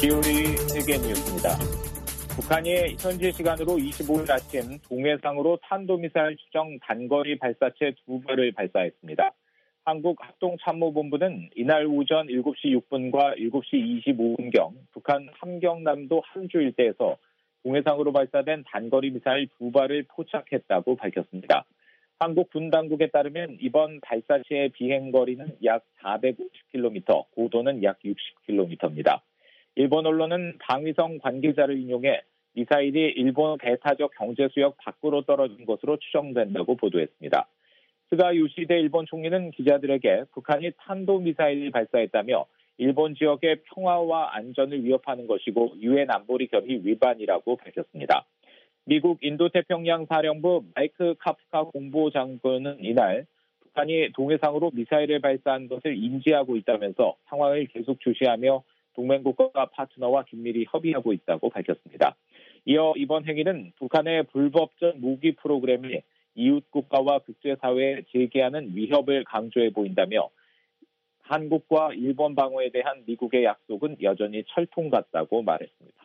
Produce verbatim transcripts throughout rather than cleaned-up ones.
비오의 세계 뉴스입니다. 북한이 현지 시간으로 이십오일 아침 동해상으로 탄도미사일 추정 단거리 발사체 두 발을 발사했습니다. 한국합동참모본부는 이날 오전 일곱 시 육 분과 일곱 시 이십오 분경 북한 함경남도 함주 일대에서 동해상으로 발사된 단거리 미사일 두 발을 포착했다고 밝혔습니다. 한국 군 당국에 따르면 이번 발사체의 비행거리는 약 사백오십 킬로미터, 고도는 약 육십 킬로미터입니다. 일본 언론은 방위성 관계자를 인용해 미사일이 일본 배타적 경제수역 밖으로 떨어진 것으로 추정된다고 보도했습니다. 스가 요시히데 일본 총리는 기자들에게 북한이 탄도미사일을 발사했다며 일본 지역의 평화와 안전을 위협하는 것이고 유엔 안보리 결의 위반이라고 밝혔습니다. 미국 인도태평양 사령부 마이크 카프카 공보장관은 이날 북한이 동해상으로 미사일을 발사한 것을 인지하고 있다면서 상황을 계속 주시하며 동맹국가 파트너와 긴밀히 협의하고 있다고 밝혔습니다. 이어 이번 행위는 북한의 불법적 무기 프로그램이 이웃 국가와 국제사회에 제기하는 위협을 강조해 보인다며 한국과 일본 방어에 대한 미국의 약속은 여전히 철통 같다고 말했습니다.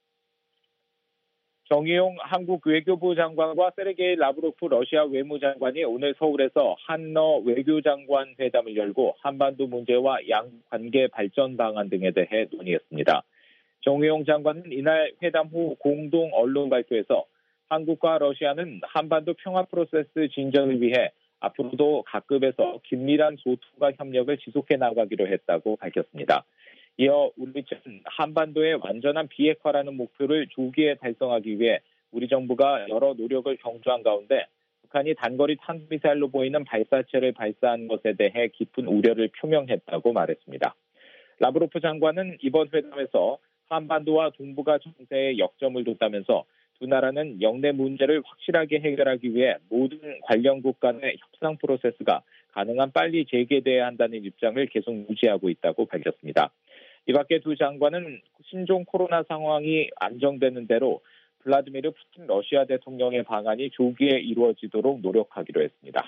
정의용 한국 외교부 장관과 세르게이 라브로프 러시아 외무장관이 오늘 서울에서 한러 외교장관 회담을 열고 한반도 문제와 양국 관계 발전 방안 등에 대해 논의했습니다. 정의용 장관은 이날 회담 후 공동 언론 발표에서 한국과 러시아는 한반도 평화 프로세스 진전을 위해 앞으로도 각급에서 긴밀한 소통과 협력을 지속해 나가기로 했다고 밝혔습니다. 이어 우리 측은 한반도의 완전한 비핵화라는 목표를 조기에 달성하기 위해 우리 정부가 여러 노력을 경주한 가운데 북한이 단거리 탄도미사일로 보이는 발사체를 발사한 것에 대해 깊은 우려를 표명했다고 말했습니다. 라브로프 장관은 이번 회담에서 한반도와 동북아 정세에 역점을 뒀다면서 두 나라는 영내 문제를 확실하게 해결하기 위해 모든 관련국 간의 협상 프로세스가 가능한 빨리 재개돼야 한다는 입장을 계속 유지하고 있다고 밝혔습니다. 이 밖에 두 장관은 신종 코로나 상황이 안정되는 대로 블라디미르 푸틴 러시아 대통령의 방안이 조기에 이루어지도록 노력하기로 했습니다.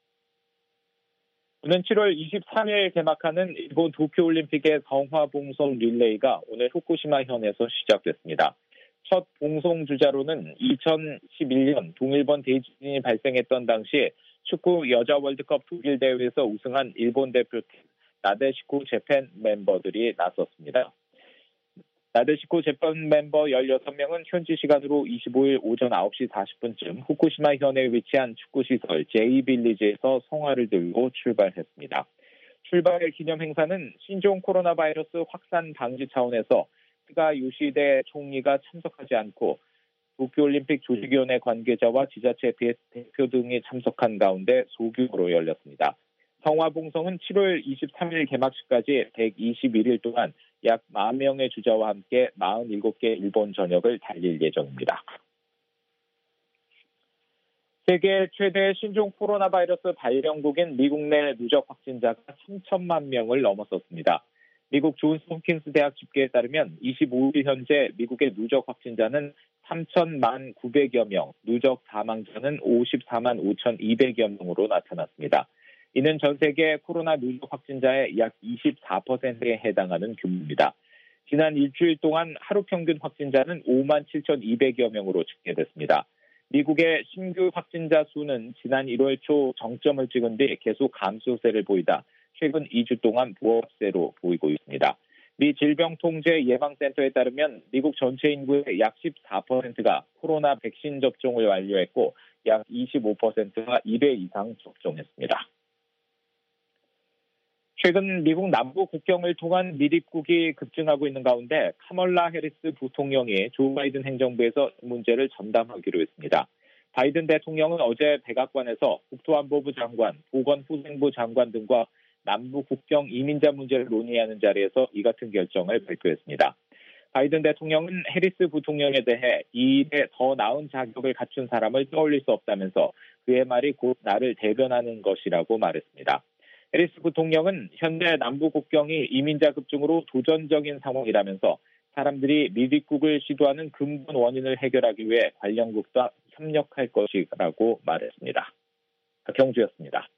오는 칠월 이십삼일 개막하는 일본 도쿄올림픽의 성화봉송 릴레이가 오늘 후쿠시마 현에서 시작됐습니다. 첫 봉송 주자로는 이천십일년 동일본 대지진이 발생했던 당시 축구 여자 월드컵 독일 대회에서 우승한 일본 대표팀 나데시코 재팬 멤버들이 나섰습니다. 나데시코 재팬 멤버 열여섯 명은 현지 시간으로 이십오일 오전 아홉 시 사십 분쯤 후쿠시마 현에 위치한 축구시설 제이빌리지에서 성화를 들고 출발했습니다. 출발 기념 행사는 신종 코로나 바이러스 확산 방지 차원에서 스가 요시히데 총리가 참석하지 않고 도쿄올림픽 조직위원회 관계자와 지자체 대표 등이 참석한 가운데 소규모로 열렸습니다. 성화봉송은 칠월 이십삼일 개막식까지 백이십일일 동안 약 만 명의 주자와 함께 사십칠 개 일본 전역을 달릴 예정입니다. 세계 최대 신종 코로나 바이러스 발병국인 미국 내 누적 확진자가 삼천만 명을 넘어섰습니다. 미국 존스 홉킨스 대학 집계에 따르면 이십오일 현재 미국의 누적 확진자는 삼천만 구백여 명, 누적 사망자는 오십사만 오천이백여 명으로 나타났습니다. 이는 전 세계 코로나 누적 확진자의 약 이십사 퍼센트에 해당하는 규모입니다. 지난 일주일 동안 하루 평균 확진자는 오만 칠천이백여 명으로 집계됐습니다. 미국의 신규 확진자 수는 지난 일월 초 정점을 찍은 뒤 계속 감소세를 보이다 최근 이 주 동안 부업세로 보이고 있습니다. 미 질병통제예방센터에 따르면 미국 전체 인구의 약 십사 퍼센트가 코로나 백신 접종을 완료했고 약 이십오 퍼센트가 일 회 이상 접종했습니다. 최근 미국 남부 국경을 통한 밀입국이 급증하고 있는 가운데 카멀라 해리스 부통령이 조 바이든 행정부에서 문제를 전담하기로 했습니다. 바이든 대통령은 어제 백악관에서 국토안보부 장관, 보건후생부 장관 등과 남부 국경 이민자 문제를 논의하는 자리에서 이 같은 결정을 발표했습니다. 바이든 대통령은 해리스 부통령에 대해 이 일에 더 나은 자격을 갖춘 사람을 떠올릴 수 없다면서 그의 말이 곧 나를 대변하는 것이라고 말했습니다. 해리스 부통령은 현재 남부 국경이 이민자 급증으로 도전적인 상황이라면서 사람들이 밀입국을 시도하는 근본 원인을 해결하기 위해 관련국과 협력할 것이라고 말했습니다. 박형주였습니다.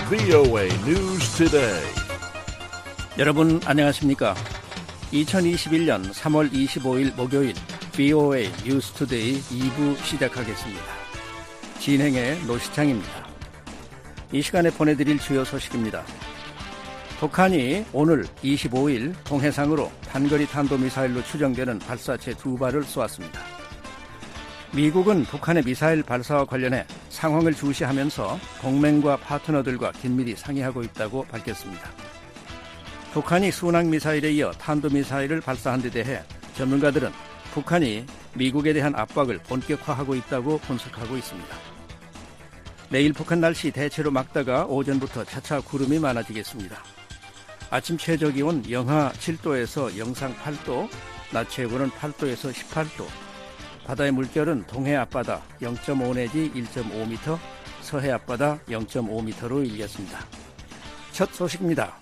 브이오에이 News Today. 여러분 안녕하십니까? 이천이십일년 삼월 이십오일 목요일 브이오에이 뉴스 투데이 이 부 시작하겠습니다. 진행의 노시창입니다. 이 시간에 보내드릴 주요 소식입니다. 북한이 오늘 이십오일 동해상으로 단거리 탄도미사일로 추정되는 발사체 두 발을 쏘았습니다. 미국은 북한의 미사일 발사와 관련해 상황을 주시하면서 동맹과 파트너들과 긴밀히 상의하고 있다고 밝혔습니다. 북한이 순항미사일에 이어 탄도미사일을 발사한 데 대해 전문가들은 북한이 미국에 대한 압박을 본격화하고 있다고 분석하고 있습니다. 내일 북한 날씨 대체로 맑다가 오전부터 차차 구름이 많아지겠습니다. 아침 최저기온 영하 칠도에서 영상 팔도, 낮 최고는 팔도에서 십팔도, 바다의 물결은 동해 앞바다 영점오 내지 일점오 미터, 서해 앞바다 영점오 미터로 일겠습니다. 첫 소식입니다.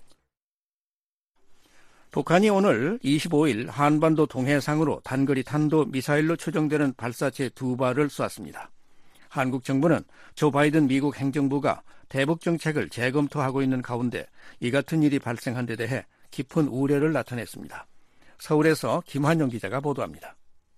북한이 오늘 이십오일 한반도 동해상으로 단거리 탄도 미사일로 추정되는 발사체 두 발을 쏘았습니다. 한국 정부는 조 바이든 미국 행정부가 대북 정책을 재검토하고 있는 가운데 이 같은 일이 발생한 데 대해 깊은 우려를 나타냈습니다. 서울에서 김환영 기자가 보도합니다.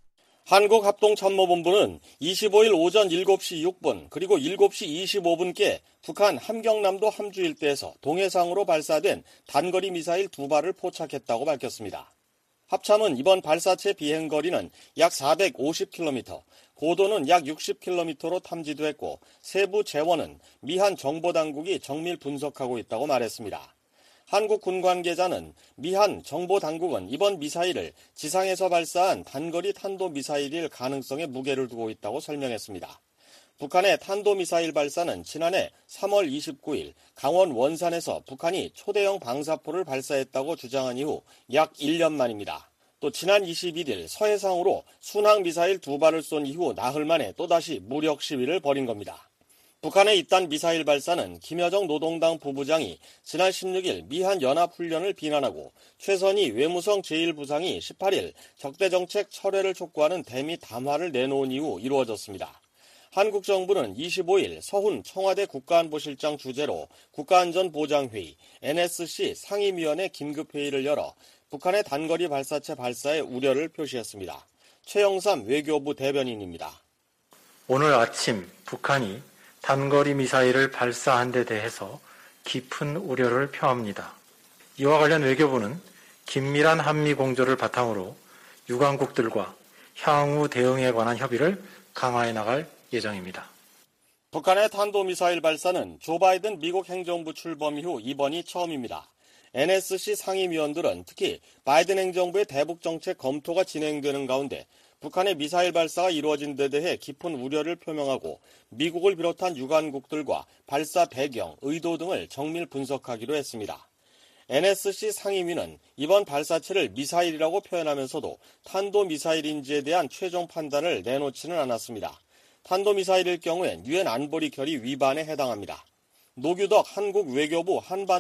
한국합동참모본부는 이십오일 오전 일곱시 육분 그리고 일곱시 이십오분께 북한 함경남도 함주 일대에서 동해상으로 발사된 단거리 미사일 두 발을 포착했다고 밝혔습니다. 합참은 이번 발사체 비행거리는 약 사백오십 킬로미터, 고도는 약 육십 킬로미터로 탐지됐고 세부 재원은 미한 정보당국이 정밀 분석하고 있다고 말했습니다. 한국 군 관계자는 미한 정보당국은 이번 미사일을 지상에서 발사한 단거리 탄도미사일일 가능성에 무게를 두고 있다고 설명했습니다. 북한의 탄도미사일 발사는 지난해 삼월 이십구일 강원 원산에서 북한이 초대형 방사포를 발사했다고 주장한 이후 약 일 년 만입니다. 또 지난 이십일일 서해상으로 순항미사일 두 발을 쏜 이후 나흘 만에 또다시 무력 시위를 벌인 겁니다. 북한의 이딴 미사일 발사는 김여정 노동당 부부장이 지난 십육일 미한 연합훈련을 비난하고 최선희 외무성 제일 부상이 십팔일 적대정책 철회를 촉구하는 대미 담화를 내놓은 이후 이루어졌습니다. 한국 정부는 이십오일 서훈 청와대 국가안보실장 주재로 국가안전보장회의 엔에스씨 상임위원회 긴급회의를 열어 북한의 단거리 발사체 발사에 우려를 표시했습니다. 최영삼 외교부 대변인입니다. 오늘 아침 북한이 단거리 미사일을 발사한 데 대해서 깊은 우려를 표합니다. 이와 관련 외교부는 긴밀한 한미 공조를 바탕으로 유관국들과 향후 대응에 관한 협의를 강화해 나갈 예정입니다. 북한의 탄도미사일 발사는 조 바이든 미국 행정부 출범 이후 이번이 처음입니다. 엔에스씨 상임위원들은 특히 바이든 행정부의 대북 정책 검토가 진행되는 가운데 북한의 미사일 발사가 이루어진 데 대해 깊은 우려를 표명하고 미국을 비롯한 유관국들과 발사 배경, 의도 등을 정밀 분석하기로 했습니다. 엔에스씨 상임위는 이번 발사체를 미사일이라고 표현하면서도 탄도미사일인지에 대한 최종 판단을 내놓지는 않았습니다. 탄도미사일일 경우엔 유엔 안보리 결의 위반에 해당합니다. 노규덕 한국 외교부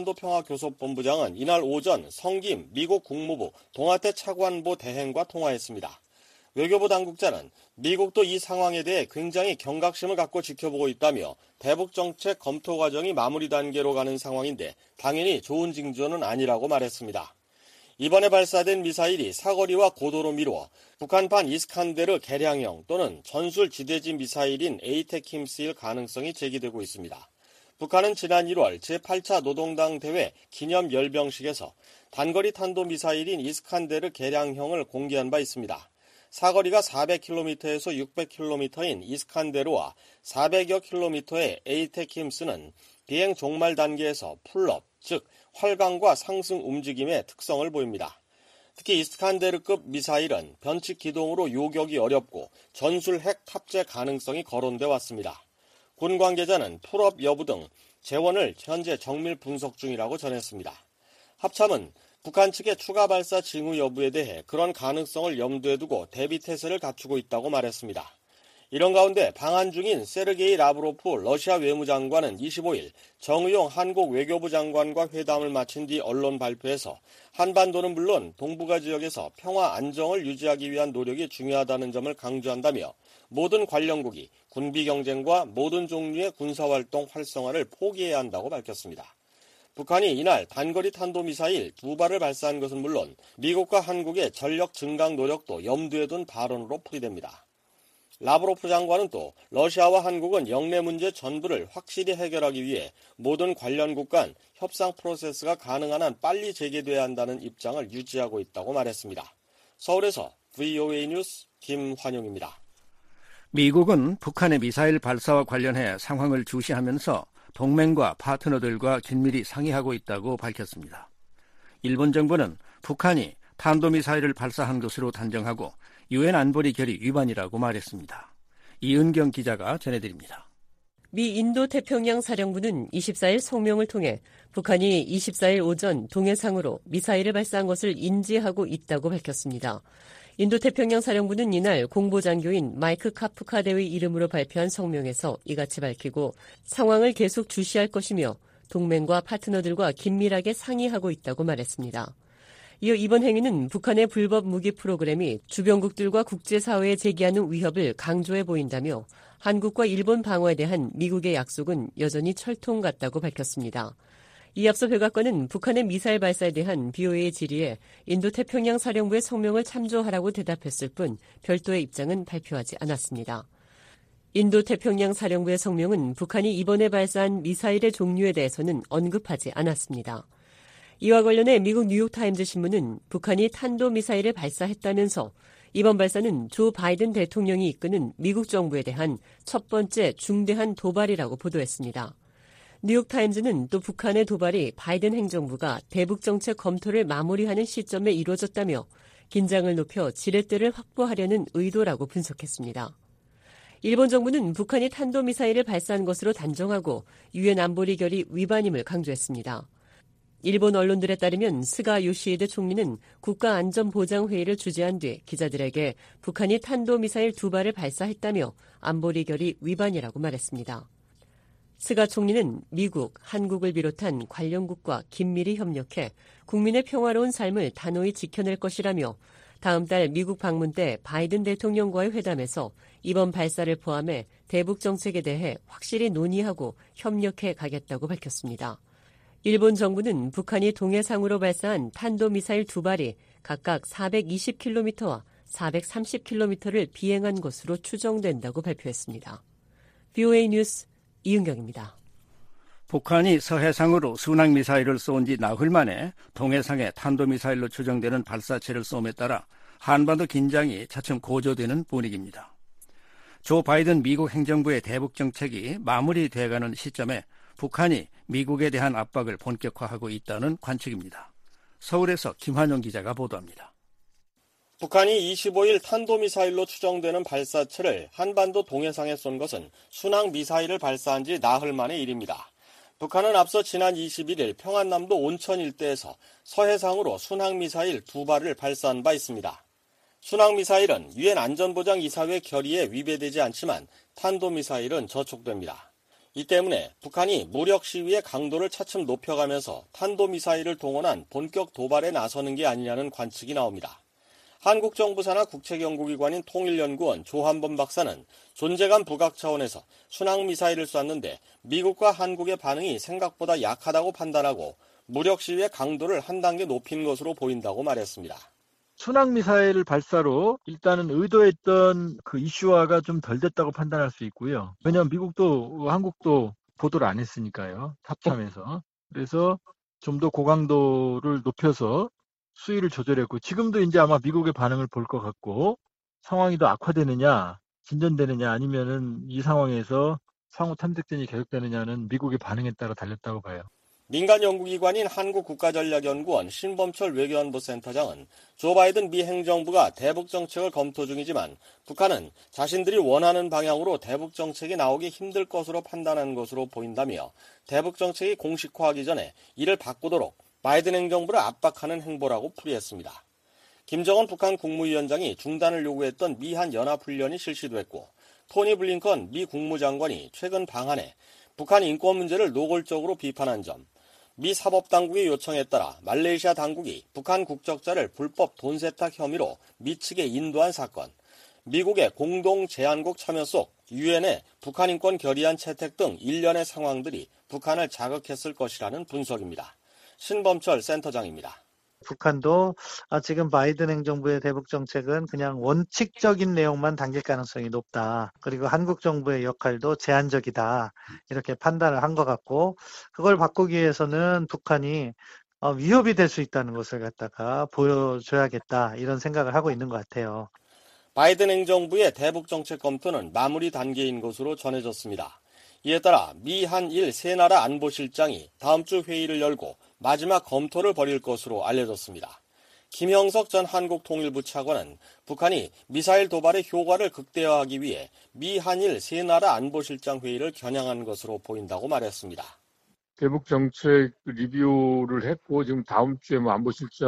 한반도평화교섭본부장은 이날 오전 성김 미국 국무부 동아태 차관보 대행과 통화했습니다. 외교부 당국자는 미국도 이 상황에 대해 굉장히 경각심을 갖고 지켜보고 있다며 대북정책 검토 과정이 마무리 단계로 가는 상황인데 당연히 좋은 징조는 아니라고 말했습니다. 이번에 발사된 미사일이 사거리와 고도로 미루어 북한판 이스칸데르 개량형 또는 전술 지대지 미사일인 에이테킴스일 가능성이 제기되고 있습니다. 북한은 지난 일월 제팔차 노동당 대회 기념 열병식에서 단거리 탄도미사일인 이스칸데르 개량형을 공개한 바 있습니다. 사거리가 사백 킬로미터에서 육백 킬로미터인 이스칸데르와 사백여 킬로미터의 에이테킴스는 비행 종말 단계에서 풀업, 즉 활강과 상승 움직임의 특성을 보입니다. 특히 이스칸데르급 미사일은 변칙 기동으로 요격이 어렵고 전술 핵 탑재 가능성이 거론돼 왔습니다. 군 관계자는 풀업 여부 등 재원을 현재 정밀 분석 중이라고 전했습니다. 합참은 북한 측의 추가 발사 징후 여부에 대해 그런 가능성을 염두에 두고 대비 태세를 갖추고 있다고 말했습니다. 이런 가운데 방한 중인 세르게이 라브로프 러시아 외무장관은 이십오일 정의용 한국 외교부 장관과 회담을 마친 뒤 언론 발표에서 한반도는 물론 동북아 지역에서 평화 안정을 유지하기 위한 노력이 중요하다는 점을 강조한다며 모든 관련국이 군비 경쟁과 모든 종류의 군사활동 활성화를 포기해야 한다고 밝혔습니다. 북한이 이날 단거리 탄도미사일 두 발을 발사한 것은 물론 미국과 한국의 전력 증강 노력도 염두에 둔 발언으로 풀이됩니다. 라브로프 장관은 또 러시아와 한국은 영내 문제 전부를 확실히 해결하기 위해 모든 관련국 간 협상 프로세스가 가능한 한 빨리 재개돼야 한다는 입장을 유지하고 있다고 말했습니다. 서울에서 브이오에이 뉴스 김환용입니다. 미국은 북한의 미사일 발사와 관련해 상황을 주시하면서 동맹과 파트너들과 긴밀히 상의하고 있다고 밝혔습니다. 일본 정부는 북한이 탄도미사일을 발사한 것으로 단정하고 유엔 안보리 결의 위반이라고 말했습니다. 이은경 기자가 전해드립니다. 미 인도태평양 사령부는 이십사일 성명을 통해 북한이 이십사일 오전 동해상으로 미사일을 발사한 것을 인지하고 있다고 밝혔습니다. 인도태평양 사령부는 이날 공보장교인 마이크 카프카 대의 이름으로 발표한 성명에서 이같이 밝히고 상황을 계속 주시할 것이며 동맹과 파트너들과 긴밀하게 상의하고 있다고 말했습니다. 이어 이번 행위는 북한의 불법 무기 프로그램이 주변국들과 국제사회에 제기하는 위협을 강조해 보인다며 한국과 일본 방어에 대한 미국의 약속은 여전히 철통 같다고 밝혔습니다. 이 앞서 백악관은 북한의 미사일 발사에 대한 비오에이 질의에 인도태평양 사령부의 성명을 참조하라고 대답했을 뿐 별도의 입장은 발표하지 않았습니다. 인도태평양 사령부의 성명은 북한이 이번에 발사한 미사일의 종류에 대해서는 언급하지 않았습니다. 이와 관련해 미국 뉴욕타임즈 신문은 북한이 탄도미사일을 발사했다면서 이번 발사는 조 바이든 대통령이 이끄는 미국 정부에 대한 첫 번째 중대한 도발이라고 보도했습니다. 뉴욕타임즈는 또 북한의 도발이 바이든 행정부가 대북정책 검토를 마무리하는 시점에 이루어졌다며 긴장을 높여 지렛대를 확보하려는 의도라고 분석했습니다. 일본 정부는 북한이 탄도미사일을 발사한 것으로 단정하고 유엔 안보리 결의 위반임을 강조했습니다. 일본 언론들에 따르면 스가 요시히데 총리는 국가안전보장회의를 주재한 뒤 기자들에게 북한이 탄도미사일 두 발을 발사했다며 안보리 결의 위반이라고 말했습니다. 스가 총리는 미국, 한국을 비롯한 관련국과 긴밀히 협력해 국민의 평화로운 삶을 단호히 지켜낼 것이라며 다음 달 미국 방문 때 바이든 대통령과의 회담에서 이번 발사를 포함해 대북 정책에 대해 확실히 논의하고 협력해 가겠다고 밝혔습니다. 일본 정부는 북한이 동해상으로 발사한 탄도미사일 두 발이 각각 사백이십 킬로미터와 사백삼십 킬로미터를 비행한 것으로 추정된다고 발표했습니다. 브이오에이 뉴스 이은경입니다. 북한이 서해상으로 순항미사일을 쏜 지 나흘 만에 동해상에 탄도미사일로 추정되는 발사체를 쏘음에 따라 한반도 긴장이 차츰 고조되는 분위기입니다. 조 바이든 미국 행정부의 대북정책이 마무리돼가는 시점에 북한이 미국에 대한 압박을 본격화하고 있다는 관측입니다. 서울에서 김환영 기자가 보도합니다. 북한이 이십오일 탄도미사일로 추정되는 발사체를 한반도 동해상에 쏜 것은 순항미사일을 발사한 지 나흘 만의 일입니다. 북한은 앞서 지난 이십일일 평안남도 온천 일대에서 서해상으로 순항미사일 두 발을 발사한 바 있습니다. 순항미사일은 유엔 안전보장이사회 결의에 위배되지 않지만 탄도미사일은 저촉됩니다. 이 때문에 북한이 무력 시위의 강도를 차츰 높여가면서 탄도미사일을 동원한 본격 도발에 나서는 게 아니냐는 관측이 나옵니다. 한국 정부 산하 국책연구기관인 통일연구원 조한범 박사는 존재감 부각 차원에서 순항미사일을 쐈는데 미국과 한국의 반응이 생각보다 약하다고 판단하고 무력 시위의 강도를 한 단계 높인 것으로 보인다고 말했습니다. 순항미사일 발사로 일단은 의도했던 그 이슈화가 좀 덜 됐다고 판단할 수 있고요. 왜냐하면 미국도 한국도 보도를 안 했으니까요. 합참에서. 그래서 좀 더 고강도를 높여서 수위를 조절했고 지금도 이제 아마 미국의 반응을 볼 것 같고 상황이 더 악화되느냐 진전되느냐 아니면은 이 상황에서 상호 탐색전이 계속되느냐는 미국의 반응에 따라 달렸다고 봐요. 민간 연구기관인 한국국가전략연구원 신범철 외교안보센터장은 조 바이든 미 행정부가 대북정책을 검토 중이지만 북한은 자신들이 원하는 방향으로 대북정책이 나오기 힘들 것으로 판단한 것으로 보인다며 대북정책이 공식화하기 전에 이를 바꾸도록 바이든 행정부를 압박하는 행보라고 풀이했습니다. 김정은 북한 국무위원장이 중단을 요구했던 미한 연합훈련이 실시됐고 토니 블링컨 미 국무장관이 최근 방한해 북한 인권 문제를 노골적으로 비판한 점, 미 사법당국의 요청에 따라 말레이시아 당국이 북한 국적자를 불법 돈 세탁 혐의로 미 측에 인도한 사건, 미국의 공동 제안국 참여 속 유엔의 북한 인권 결의안 채택 등 일련의 상황들이 북한을 자극했을 것이라는 분석입니다. 신범철 센터장입니다. 북한도 지금 바이든 행정부의 대북 정책은 그냥 원칙적인 내용만 담길 가능성이 높다. 그리고 한국 정부의 역할도 제한적이다. 이렇게 판단을 한 것 같고, 그걸 바꾸기 위해서는 북한이 위협이 될 수 있다는 것을 갖다가 보여줘야겠다. 이런 생각을 하고 있는 것 같아요. 바이든 행정부의 대북 정책 검토는 마무리 단계인 것으로 전해졌습니다. 이에 따라 미, 한일 세 나라 안보실장이 다음 주 회의를 열고 마지막 검토를 벌일 것으로 알려졌습니다. 김형석 전 한국통일부 차관은 북한이 미사일 도발의 효과를 극대화하기 위해 미, 한일 세 나라 안보실장 회의를 겨냥한 것으로 보인다고 말했습니다. 대북 정책 리뷰를 했고 지금 다음 주에 뭐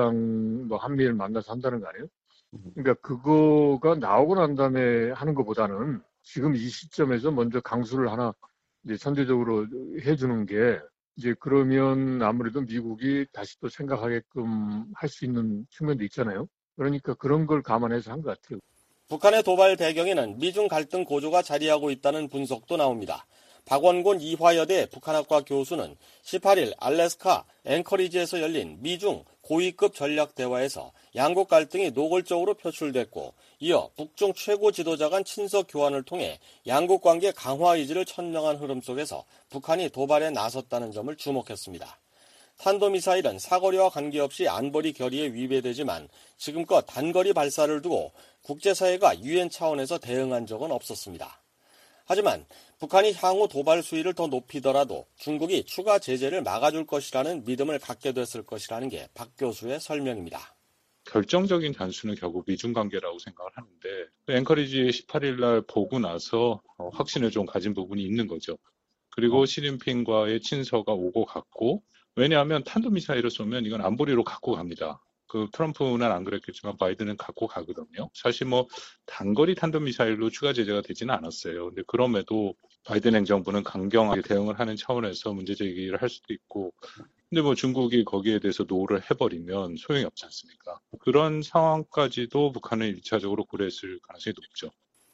안보실장 뭐 한미를 만나서 한다는 거 아니에요? 그러니까 그거가 나오고 난 다음에 하는 것보다는 지금 이 시점에서 먼저 강수를 하나 이제 선제적으로 해주는 게 이제 그러면 아무래도 미국이 다시 또 생각하게끔 할 수 있는 측면도 있잖아요. 그러니까 그런 걸 감안해서 한 것 같아요. 북한의 도발 배경에는 미중 갈등 고조가 자리하고 있다는 분석도 나옵니다. 박원곤 이화여대 북한학과 교수는 십팔 일 알래스카 앵커리지에서 열린 미중 고위급 전략 대화에서 양국 갈등이 노골적으로 표출됐고, 이어 북중 최고 지도자 간 친석 교환을 통해 양국 관계 강화 의지를 천명한 흐름 속에서 북한이 도발에 나섰다는 점을 주목했습니다. 탄도미사일은 사거리와 관계없이 안보리 결의에 위배되지만 지금껏 단거리 발사를 두고 국제사회가 유엔 차원에서 대응한 적은 없었습니다. 하지만 북한이 향후 도발 수위를 더 높이더라도 중국이 추가 제재를 막아줄 것이라는 믿음을 갖게 됐을 것이라는 게 박 교수의 설명입니다. 결정적인 단수는 결국 미중 관계라고 생각을 하는데, 앵커리지 십팔 일 날 보고 나서 확신을 좀 가진 부분이 있는 거죠. 그리고 시진핑과의 친서가 오고 갔고, 왜냐하면 탄도미사일을 쏘면 이건 안보리로 갖고 갑니다. 그 트럼프는 안 그랬겠지만 바이든은 갖고 가거든요. 사실 뭐 단거리 탄도미사일로 추가 제재가 되지는 않았어요. 근데 그럼에도 바이든 행정부는 강경하게 대응을 하는 차원에서 문제 제기를 할 수도 있고, 근데 뭐 중국이 거기에 대해서 노를 해버리면 소용이 없지 않습니까? 그런 상황까지도 북한은 일차적으로 고려했을 가능성이 높죠.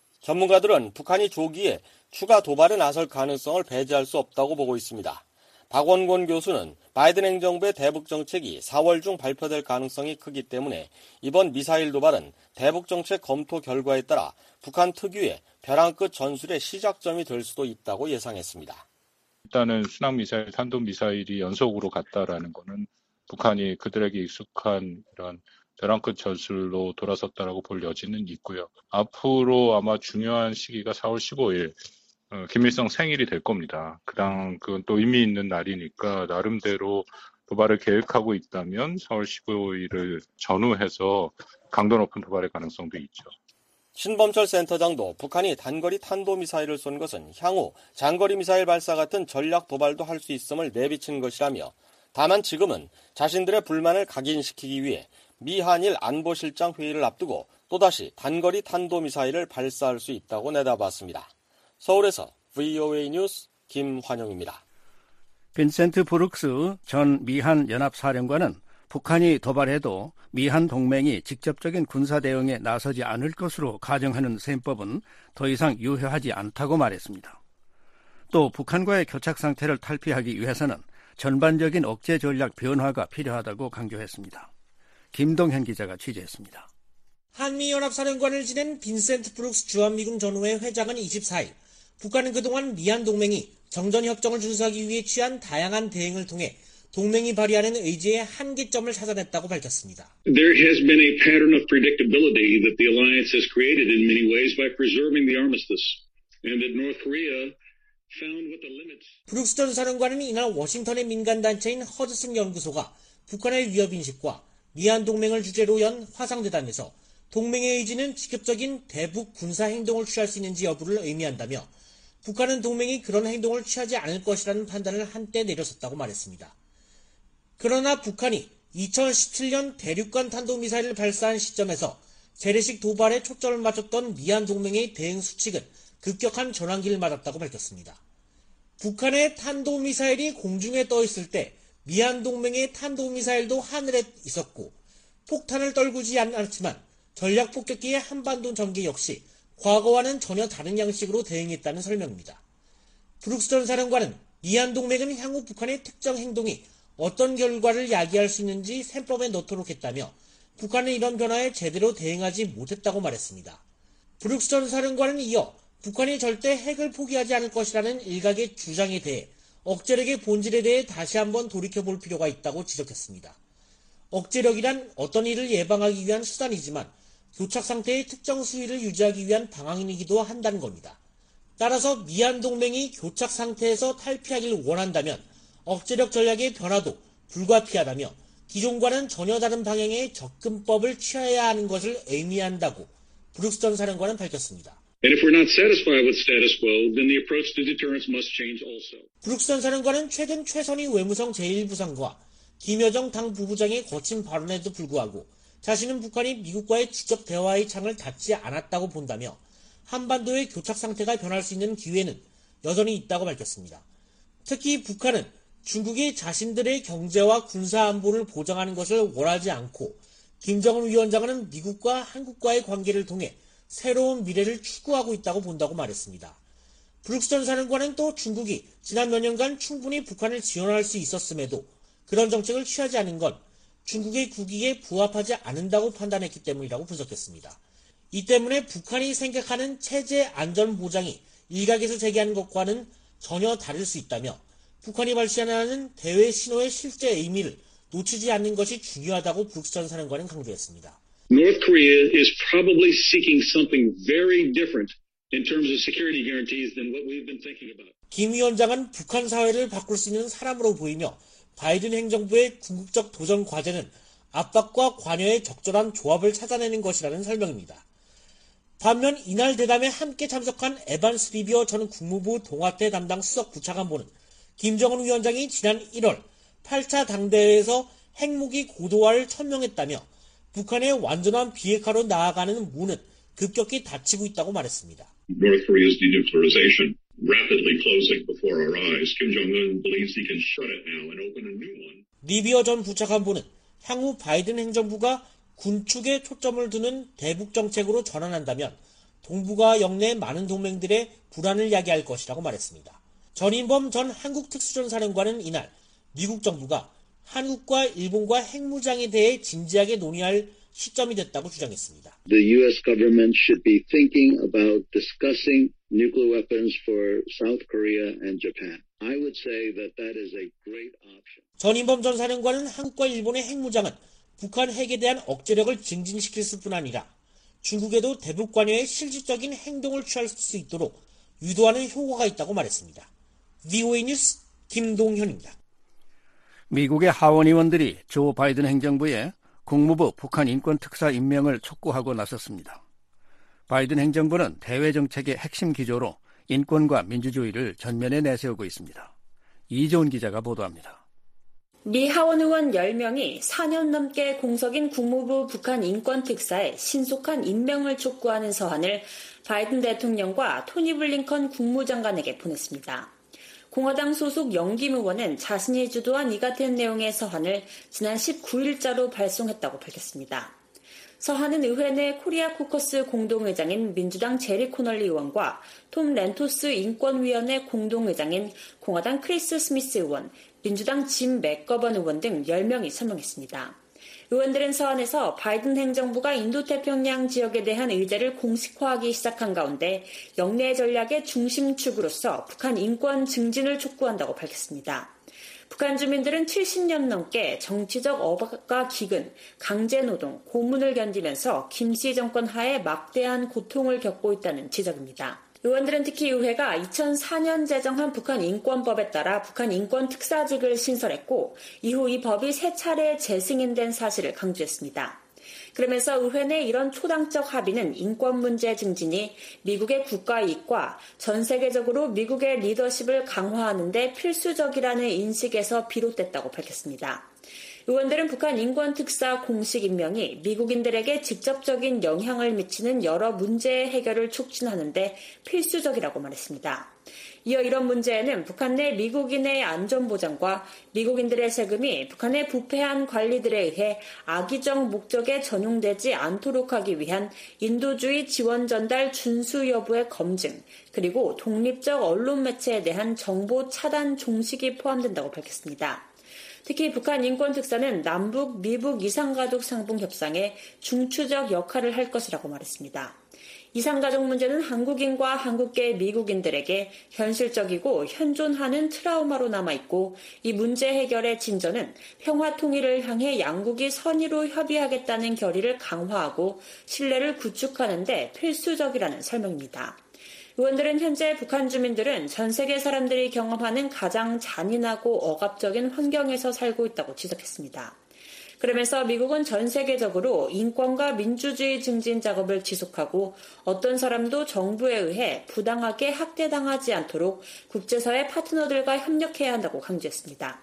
전문가들은 북한이 조기에 추가 도발에 나설 가능성을 배제할 수 없다고 보고 있습니다. 박원곤 교수는 바이든 행정부의 대북 정책이 사월 중 발표될 가능성이 크기 때문에 이번 미사일 도발은 대북 정책 검토 결과에 따라 북한 특유의 벼랑 끝 전술의 시작점이 될 수도 있다고 예상했습니다. 일단은 순항미사일, 탄도미사일이 연속으로 갔다라는 거는 북한이 그들에게 익숙한 이런 벼랑 끝 전술로 돌아섰다라고 볼 여지는 있고요. 앞으로 아마 중요한 시기가 사월 십오일 어, 김일성 생일이 될 겁니다. 그당 그건 또 의미 있는 날이니까 나름대로 도발을 계획하고 있다면 사월 십오일을 전후해서 강도 높은 도발의 가능성도 있죠. 신범철 센터장도 북한이 단거리 탄도미사일을 쏜 것은 향후 장거리 미사일 발사 같은 전략 도발도 할 수 있음을 내비친 것이라며, 다만 지금은 자신들의 불만을 각인시키기 위해 미, 한일 안보실장 회의를 앞두고 또다시 단거리 탄도미사일을 발사할 수 있다고 내다봤습니다. 서울에서 브이오에이 뉴스 김환영입니다. 빈센트 브룩스 전 미한 연합사령관은 북한이 도발해도 미한 동맹이 직접적인 군사 대응에 나서지 않을 것으로 가정하는 셈법은 더 이상 유효하지 않다고 말했습니다. 또 북한과의 교착 상태를 탈피하기 위해서는 전반적인 억제 전략 변화가 필요하다고 강조했습니다. 김동현 기자가 취재했습니다. 한미연합사령관을 지낸 빈센트 브룩스 주한미군 전후회 회장은 이십사일 북한은 그동안 미한 동맹이 정전협정을 준수하기 위해 취한 다양한 대응을 통해 동맹이 발휘하는 의지의 한계점을 찾아냈다고 밝혔습니다. There has been a pattern of predictability that the alliance has created in many ways by preserving the armistice, and that North Korea found what the limits. 브룩스 전 사령관은 이날 워싱턴의 민간단체인 허드슨 연구소가 북한의 위협인식과 미한 동맹을 주제로 연 화상대담에서 동맹의 의지는 직접적인 대북 군사 행동을 취할 수 있는지 여부를 의미한다며, 북한은 동맹이 그런 행동을 취하지 않을 것이라는 판단을 한때 내렸었다고 말했습니다. 그러나 북한이 이천십칠년 대륙간 탄도미사일을 발사한 시점에서 재래식 도발에 초점을 맞췄던 미한 동맹의 대응 수칙은 급격한 전환기를 맞았다고 밝혔습니다. 북한의 탄도미사일이 공중에 떠 있을 때 미얀동맹의 탄도미사일도 하늘에 있었고 폭탄을 떨구지 않았지만 전략폭격기의 한반도 전개 역시 과거와는 전혀 다른 양식으로 대응했다는 설명입니다. 브룩스 전 사령관은 미얀동맹은 향후 북한의 특정 행동이 어떤 결과를 야기할 수 있는지 셈법에 넣도록 했다며 북한은 이런 변화에 제대로 대응하지 못했다고 말했습니다. 브룩스 전 사령관은 이어 북한이 절대 핵을 포기하지 않을 것이라는 일각의 주장에 대해 억제력의 본질에 대해 다시 한번 돌이켜볼 필요가 있다고 지적했습니다. 억제력이란 어떤 일을 예방하기 위한 수단이지만 교착 상태의 특정 수위를 유지하기 위한 방안이기도 한다는 겁니다. 따라서 미얀동맹이 교착 상태에서 탈피하기를 원한다면 억제력 전략의 변화도 불가피하다며 기존과는 전혀 다른 방향의 접근법을 취해야 하는 것을 의미한다고 브룩스 전 사령관은 밝혔습니다. And if we're not satisfied with status quo, then the approach to deterrence must change also. 브룩스 전 사령관은 최근 최선희 외무성 제일 부상과 김여정 당 부부장의 거친 발언에도 불구하고 자신은 북한이 미국과의 직접 대화의 창을 닫지 않았다고 본다며 한반도의 교착 상태가 변할 수 있는 기회는 여전히 있다고 밝혔습니다. 특히 북한은 중국이 자신들의 경제와 군사 안보를 보장하는 것을 원하지 않고 김정은 위원장은 미국과 한국과의 관계를 통해 새로운 미래를 추구하고 있다고 본다고 말했습니다. 브룩스 전 사령관은 또 중국이 지난 몇 년간 충분히 북한을 지원할 수 있었음에도 그런 정책을 취하지 않은 건 중국의 국익에 부합하지 않는다고 판단했기 때문이라고 분석했습니다. 이 때문에 북한이 생각하는 체제 안전 보장이 일각에서 제기하는 것과는 전혀 다를 수 있다며 북한이 발신하는 대외 신호의 실제 의미를 놓치지 않는 것이 중요하다고 브룩스 전 사령관은 강조했습니다. North Korea is probably seeking something very different in terms of security guarantees than what we've been thinking about. 김 위원장은 북한 사회를 바꿀 수 있는 사람으로 보이며 바이든 행정부의 궁극적 도전 과제는 압박과 관여의 적절한 조합을 찾아내는 것이라는 설명입니다. 반면 이날 대담에 함께 참석한 에반스 리비어 전 국무부 동아태 담당 수석 부차관보는 김정은 위원장이 지난 일월 팔 차 당대회에서 핵무기 고도화를 천명했다며 북한의 완전한 비핵화로 나아가는 문은 급격히 닫히고 있다고 말했습니다. North Korea's denuclearization rapidly closing before our eyes. Kim Jong-un believes he can shut it now and open a new one. 리비어 전 부차관보는 향후 바이든 행정부가 군축에 초점을 두는 대북 정책으로 전환한다면 동북아 영내 많은 동맹들의 불안을 야기할 것이라고 말했습니다. 전인범 전 한국 특수전 사령관은 이날 미국 정부가 한국과 일본과 핵무장에 대해 진지하게 논의할 시점이 됐다고 주장했습니다. The U S government should be thinking about discussing nuclear weapons for South Korea and Japan. I would say that that is a great option. 전인범 전 사령관은 한국과 일본의 핵무장은 북한 핵에 대한 억제력을 증진시킬 뿐 아니라 중국에도 대북 관여에 실질적인 행동을 취할 수 있도록 유도하는 효과가 있다고 말했습니다. 브이오에이 뉴스 김동현입니다. 미국의 하원 의원들이 조 바이든 행정부에 국무부 북한 인권특사 임명을 촉구하고 나섰습니다. 바이든 행정부는 대외 정책의 핵심 기조로 인권과 민주주의를 전면에 내세우고 있습니다. 이재훈 기자가 보도합니다. 미 하원 의원 열 명이 사 년 넘게 공석인 국무부 북한 인권특사에 신속한 임명을 촉구하는 서한을 바이든 대통령과 토니 블링컨 국무장관에게 보냈습니다. 공화당 소속 영김 의원은 자신이 주도한 이 같은 내용의 서한을 지난 십구 일자로 발송했다고 밝혔습니다. 서한은 의회 내 코리아 코커스 공동의장인 민주당 제리 코널리 의원과 톰 렌토스 인권위원회 공동의장인 공화당 크리스 스미스 의원, 민주당 짐 맥거번 의원 등 열 명이 서명했습니다. 의원들은 서한에서 바이든 행정부가 인도태평양 지역에 대한 의제를 공식화하기 시작한 가운데 영내 전략의 중심축으로서 북한 인권 증진을 촉구한다고 밝혔습니다. 북한 주민들은 칠십 년 넘게 정치적 억압과 기근, 강제노동, 고문을 견디면서 김씨 정권 하에 막대한 고통을 겪고 있다는 지적입니다. 의원들은 특히 의회가 이천사 년 제정한 북한 인권법에 따라 북한 인권특사직을 신설했고 이후 이 법이 세 차례 재승인된 사실을 강조했습니다. 그러면서 의회 내 이런 초당적 합의는 인권 문제 증진이 미국의 국가 이익과 전 세계적으로 미국의 리더십을 강화하는 데 필수적이라는 인식에서 비롯됐다고 밝혔습니다. 의원들은 북한 인권특사 공식 임명이 미국인들에게 직접적인 영향을 미치는 여러 문제의 해결을 촉진하는 데 필수적이라고 말했습니다. 이어 이런 문제에는 북한 내 미국인의 안전보장과 미국인들의 세금이 북한의 부패한 관리들에 의해 악의적 목적에 전용되지 않도록 하기 위한 인도주의 지원 전달 준수 여부의 검증, 그리고 독립적 언론 매체에 대한 정보 차단 종식이 포함된다고 밝혔습니다. 특히 북한 인권특사는 남북, 미북 이상가족 상봉 협상에 중추적 역할을 할 것이라고 말했습니다. 이상가족 문제는 한국인과 한국계 미국인들에게 현실적이고 현존하는 트라우마로 남아있고 이 문제 해결의 진전은 평화 통일을 향해 양국이 선의로 협의하겠다는 결의를 강화하고 신뢰를 구축하는 데 필수적이라는 설명입니다. 의원들은 현재 북한 주민들은 전 세계 사람들이 경험하는 가장 잔인하고 억압적인 환경에서 살고 있다고 지적했습니다. 그러면서 미국은 전 세계적으로 인권과 민주주의 증진 작업을 지속하고 어떤 사람도 정부에 의해 부당하게 학대당하지 않도록 국제사회 파트너들과 협력해야 한다고 강조했습니다.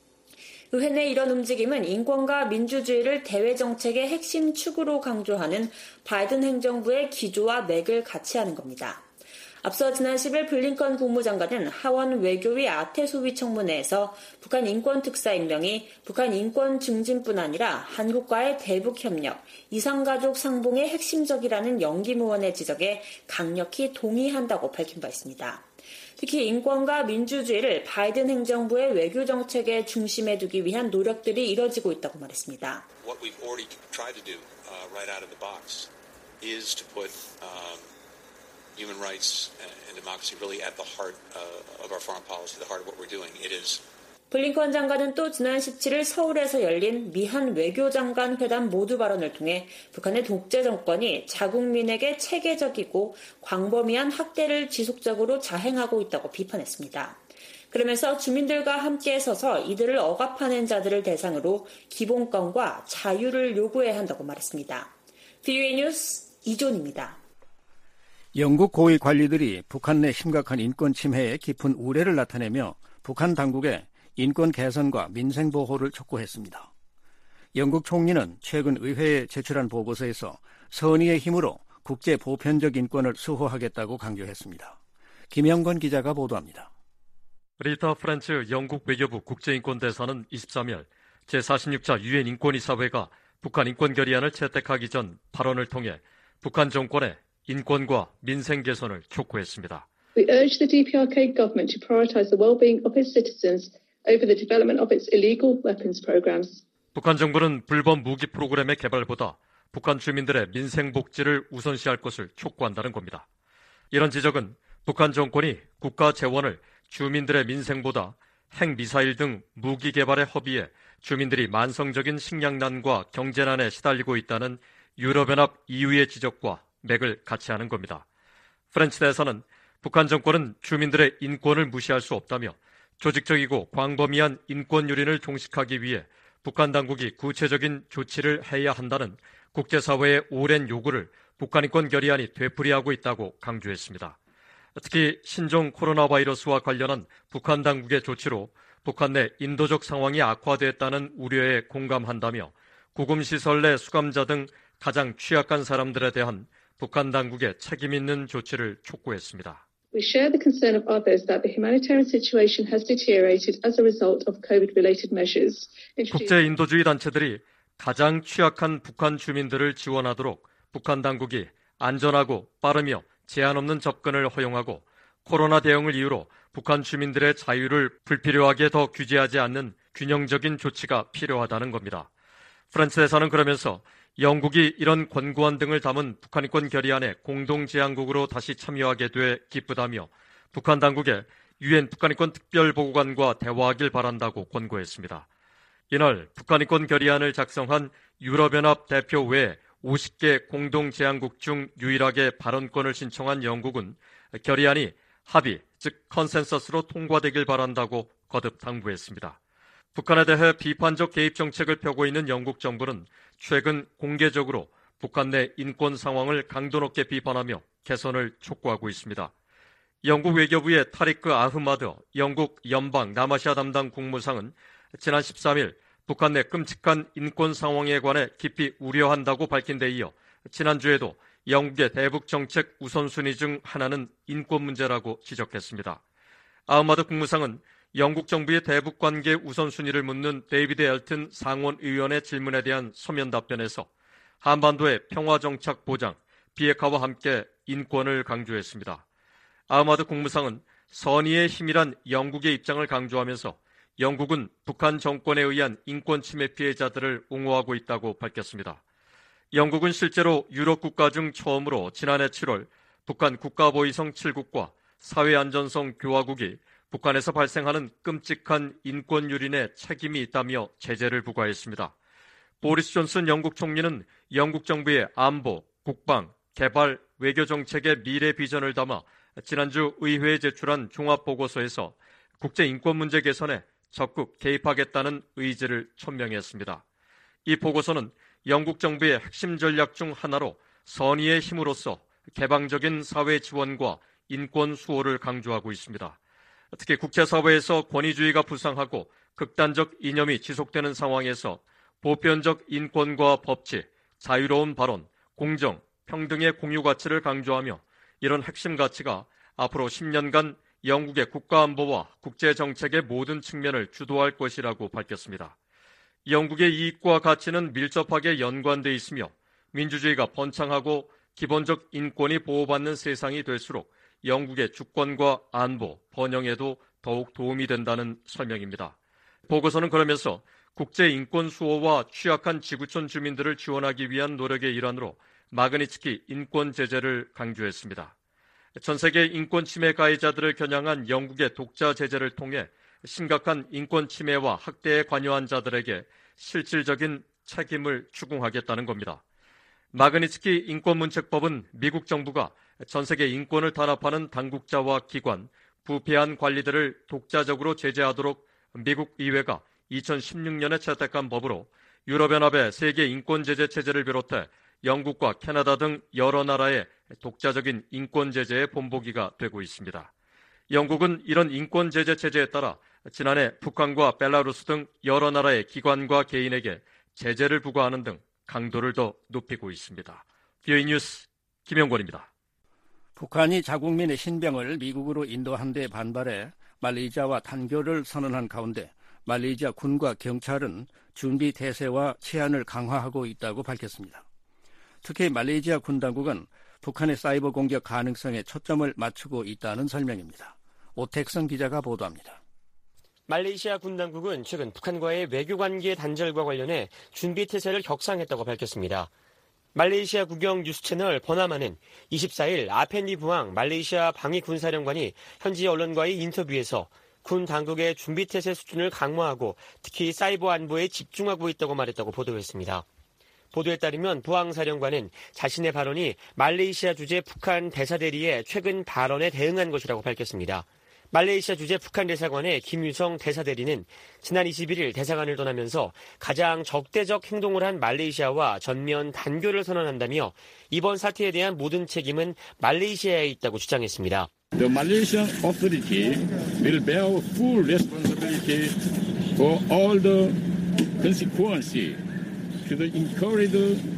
의회 내 이런 움직임은 인권과 민주주의를 대외 정책의 핵심 축으로 강조하는 바이든 행정부의 기조와 맥을 같이 하는 겁니다. 앞서 지난 십일 블링컨 국무장관은 하원 외교위 아태소위 청문회에서 북한 인권특사 임명이 북한 인권 증진뿐 아니라 한국과의 대북협력, 이상가족 상봉의 핵심적이라는 영김 의원의 지적에 강력히 동의한다고 밝힌 바 있습니다. 특히 인권과 민주주의를 바이든 행정부의 외교 정책의 중심에 두기 위한 노력들이 이뤄지고 있다고 말했습니다. What we've already tried to do uh, right out of the box is to put um, human rights and democracy really at the heart uh, of our foreign policy, the heart of what we're doing. It is. 블링컨 장관은 또 지난 십칠일 서울에서 열린 미한 외교장관 회담 모두 발언을 통해 북한의 독재 정권이 자국민에게 체계적이고 광범위한 학대를 지속적으로 자행하고 있다고 비판했습니다. 그러면서 주민들과 함께 서서 이들을 억압하는 자들을 대상으로 기본권과 자유를 요구해야 한다고 말했습니다. 브이오에이 뉴스 이존입니다. 영국 고위 관리들이 북한 내 심각한 인권 침해에 깊은 우려를 나타내며 북한 당국에 인권 개선과 민생 보호를 촉구했습니다. 영국 총리는 최근 의회에 제출한 보고서에서 선의의 힘으로 국제 보편적 인권을 수호하겠다고 강조했습니다. 김영건 기자가 보도합니다. 리타 프렌츠 영국 외교부 국제인권대사는 이십삼일 제사십육 차 유엔 인권이사회가 북한 인권 결의안을 채택하기 전 발언을 통해 북한 정권의 인권과 민생 개선을 촉구했습니다. We urge the 디피아르케이 government to prioritize the well-being of its citizens over the development of its illegal weapons programs. 북한 정부는 불법 무기 프로그램의 개발보다 북한 주민들의 민생 복지를 우선시할 것을 촉구한다는 겁니다. 이런 지적은 북한 정권이 국가 재원을 주민들의 민생보다 핵미사일 등 무기 개발의 허비에 주민들이 만성적인 식량난과 경제난에 시달리고 있다는 유럽연합 이유의 지적과 맥을 같이 하는 겁니다. 프렌치 대사는 북한 정권은 주민들의 인권을 무시할 수 없다며 조직적이고 광범위한 인권 유린을 종식하기 위해 북한 당국이 구체적인 조치를 해야 한다는 국제사회의 오랜 요구를 북한 인권 결의안이 되풀이하고 있다고 강조했습니다. 특히 신종 코로나 바이러스와 관련한 북한 당국의 조치로 북한 내 인도적 상황이 악화됐다는 우려에 공감한다며 구금시설 내 수감자 등 가장 취약한 사람들에 대한 북한 당국의 책임 있는 조치를 촉구했습니다. We share the concern of others that the humanitarian situation has deteriorated as a result of COVID-related measures. 국제 인도주의 단체들이 가장 취약한 북한 주민들을 지원하도록 북한 당국이 안전하고 빠르며 제한 없는 접근을 허용하고 코로나 대응을 이유로 북한 주민들의 자유를 불필요하게 더 규제하지 않는 균형적인 조치가 필요하다는 겁니다. 프렌치 대사는 그러면서 영국이 이런 권고안 등을 담은 북한 인권 결의안에 공동 제안국으로 다시 참여하게 돼 기쁘다며 북한 당국에 유엔 북한 인권 특별보고관과 대화하길 바란다고 권고했습니다. 이날 북한 인권 결의안을 작성한 유럽연합 대표 외 오십 개 공동 제안국 중 유일하게 발언권을 신청한 영국은 결의안이 합의, 즉 컨센서스로 통과되길 바란다고 거듭 당부했습니다. 북한에 대해 비판적 개입 정책을 펴고 있는 영국 정부는 최근 공개적으로 북한 내 인권 상황을 강도 높게 비판하며 개선을 촉구하고 있습니다. 영국 외교부의 타리크 아흐마드 영국 연방 남아시아 담당 국무상은 지난 십삼일 북한 내 끔찍한 인권 상황에 관해 깊이 우려한다고 밝힌 데 이어 지난주에도 영국의 대북 정책 우선순위 중 하나는 인권 문제라고 지적했습니다. 아흐마드 국무상은 영국 정부의 대북 관계 우선순위를 묻는 데이비드 엘튼 상원의원의 질문에 대한 서면 답변에서 한반도의 평화 정착 보장, 비핵화와 함께 인권을 강조했습니다. 아흐마드 국무상은 선의의 힘이란 영국의 입장을 강조하면서 영국은 북한 정권에 의한 인권 침해 피해자들을 옹호하고 있다고 밝혔습니다. 영국은 실제로 유럽 국가 중 처음으로 지난해 칠월 북한 국가보위성 칠 국과 사회안전성 교화국이 북한에서 발생하는 끔찍한 인권 유린에 책임이 있다며 제재를 부과했습니다. 보리스 존슨 영국 총리는 영국 정부의 안보, 국방, 개발, 외교 정책의 미래 비전을 담아 지난주 의회에 제출한 종합보고서에서 국제 인권 문제 개선에 적극 개입하겠다는 의지를 천명했습니다. 이 보고서는 영국 정부의 핵심 전략 중 하나로 선의의 힘으로써 개방적인 사회 지원과 인권 수호를 강조하고 있습니다. 특히 국제사회에서 권위주의가 부상하고 극단적 이념이 지속되는 상황에서 보편적 인권과 법치, 자유로운 발언, 공정, 평등의 공유 가치를 강조하며 이런 핵심 가치가 앞으로 십 년간 영국의 국가안보와 국제정책의 모든 측면을 주도할 것이라고 밝혔습니다. 영국의 이익과 가치는 밀접하게 연관돼 있으며 민주주의가 번창하고 기본적 인권이 보호받는 세상이 될수록 영국의 주권과 안보, 번영에도 더욱 도움이 된다는 설명입니다. 보고서는 그러면서 국제 인권 수호와 취약한 지구촌 주민들을 지원하기 위한 노력의 일환으로 마그니츠키 인권 제재를 강조했습니다. 전 세계 인권 침해 가해자들을 겨냥한 영국의 독자 제재를 통해 심각한 인권 침해와 학대에 관여한 자들에게 실질적인 책임을 추궁하겠다는 겁니다. 마그니츠키 인권문책법은 미국 정부가 전 세계 인권을 탄압하는 당국자와 기관, 부패한 관리들을 독자적으로 제재하도록 미국 의회가 이천십육 년에 채택한 법으로 유럽연합의 세계 인권제재 체제를 비롯해 영국과 캐나다 등 여러 나라의 독자적인 인권제재의 본보기가 되고 있습니다. 영국은 이런 인권제재 체제에 따라 지난해 북한과 벨라루스 등 여러 나라의 기관과 개인에게 제재를 부과하는 등 강도를 더 높이고 있습니다. 비오이 뉴스 김영권입니다. 북한이 자국민의 신병을 미국으로 인도한 데 반발해 말레이시아와 단교를 선언한 가운데 말레이시아 군과 경찰은 준비 태세와 치안을 강화하고 있다고 밝혔습니다. 특히 말레이시아 군 당국은 북한의 사이버 공격 가능성에 초점을 맞추고 있다는 설명입니다. 오택성 기자가 보도합니다. 말레이시아 군 당국은 최근 북한과의 외교관계 단절과 관련해 준비태세를 격상했다고 밝혔습니다. 말레이시아 국영 뉴스 채널 버나마는 이십사 일 아펜디 부앙 말레이시아 방위군사령관이 현지 언론과의 인터뷰에서 군 당국의 준비태세 수준을 강화하고 특히 사이버 안보에 집중하고 있다고 말했다고 보도했습니다. 보도에 따르면 부앙 사령관은 자신의 발언이 말레이시아 주재 북한 대사대리의 최근 발언에 대응한 것이라고 밝혔습니다. 말레이시아 주재 북한 대사관의 김유성 대사대리는 지난 이십일 일 대사관을 떠나면서 가장 적대적 행동을 한 말레이시아와 전면 단교를 선언한다며 이번 사태에 대한 모든 책임은 말레이시아에 있다고 주장했습니다. The Malaysian authority will bear full responsibility for all the consequences to the incurred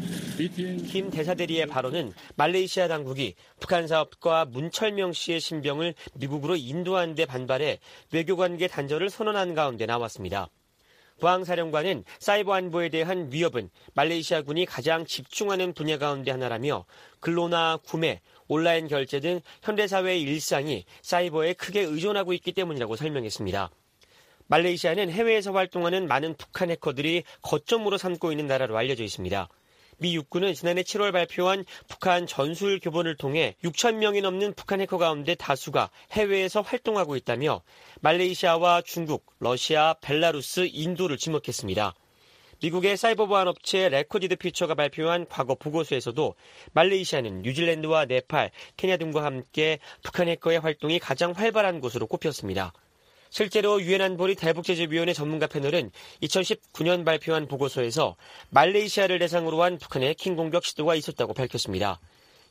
김 대사대리의 발언은 말레이시아 당국이 북한 사업가 문철명 씨의 신병을 미국으로 인도한 데 반발해 외교관계 단절을 선언한 가운데 나왔습니다. 부앙 사령관은 사이버 안보에 대한 위협은 말레이시아 군이 가장 집중하는 분야 가운데 하나라며 근로나 구매, 온라인 결제 등 현대사회의 일상이 사이버에 크게 의존하고 있기 때문이라고 설명했습니다. 말레이시아는 해외에서 활동하는 많은 북한 해커들이 거점으로 삼고 있는 나라로 알려져 있습니다. 미 육군은 지난해 칠월 발표한 북한 전술 교본을 통해 육천 명이 넘는 북한 해커 가운데 다수가 해외에서 활동하고 있다며 말레이시아와 중국, 러시아, 벨라루스, 인도를 지목했습니다. 미국의 사이버 보안 업체 레코디드 퓨처가 발표한 과거 보고서에서도 말레이시아는 뉴질랜드와 네팔, 케냐 등과 함께 북한 해커의 활동이 가장 활발한 곳으로 꼽혔습니다. 실제로 유엔 안보리 대북제재위원회 전문가 패널은 이천십구 년 발표한 보고서에서 말레이시아를 대상으로 한 북한의 해킹 공격 시도가 있었다고 밝혔습니다.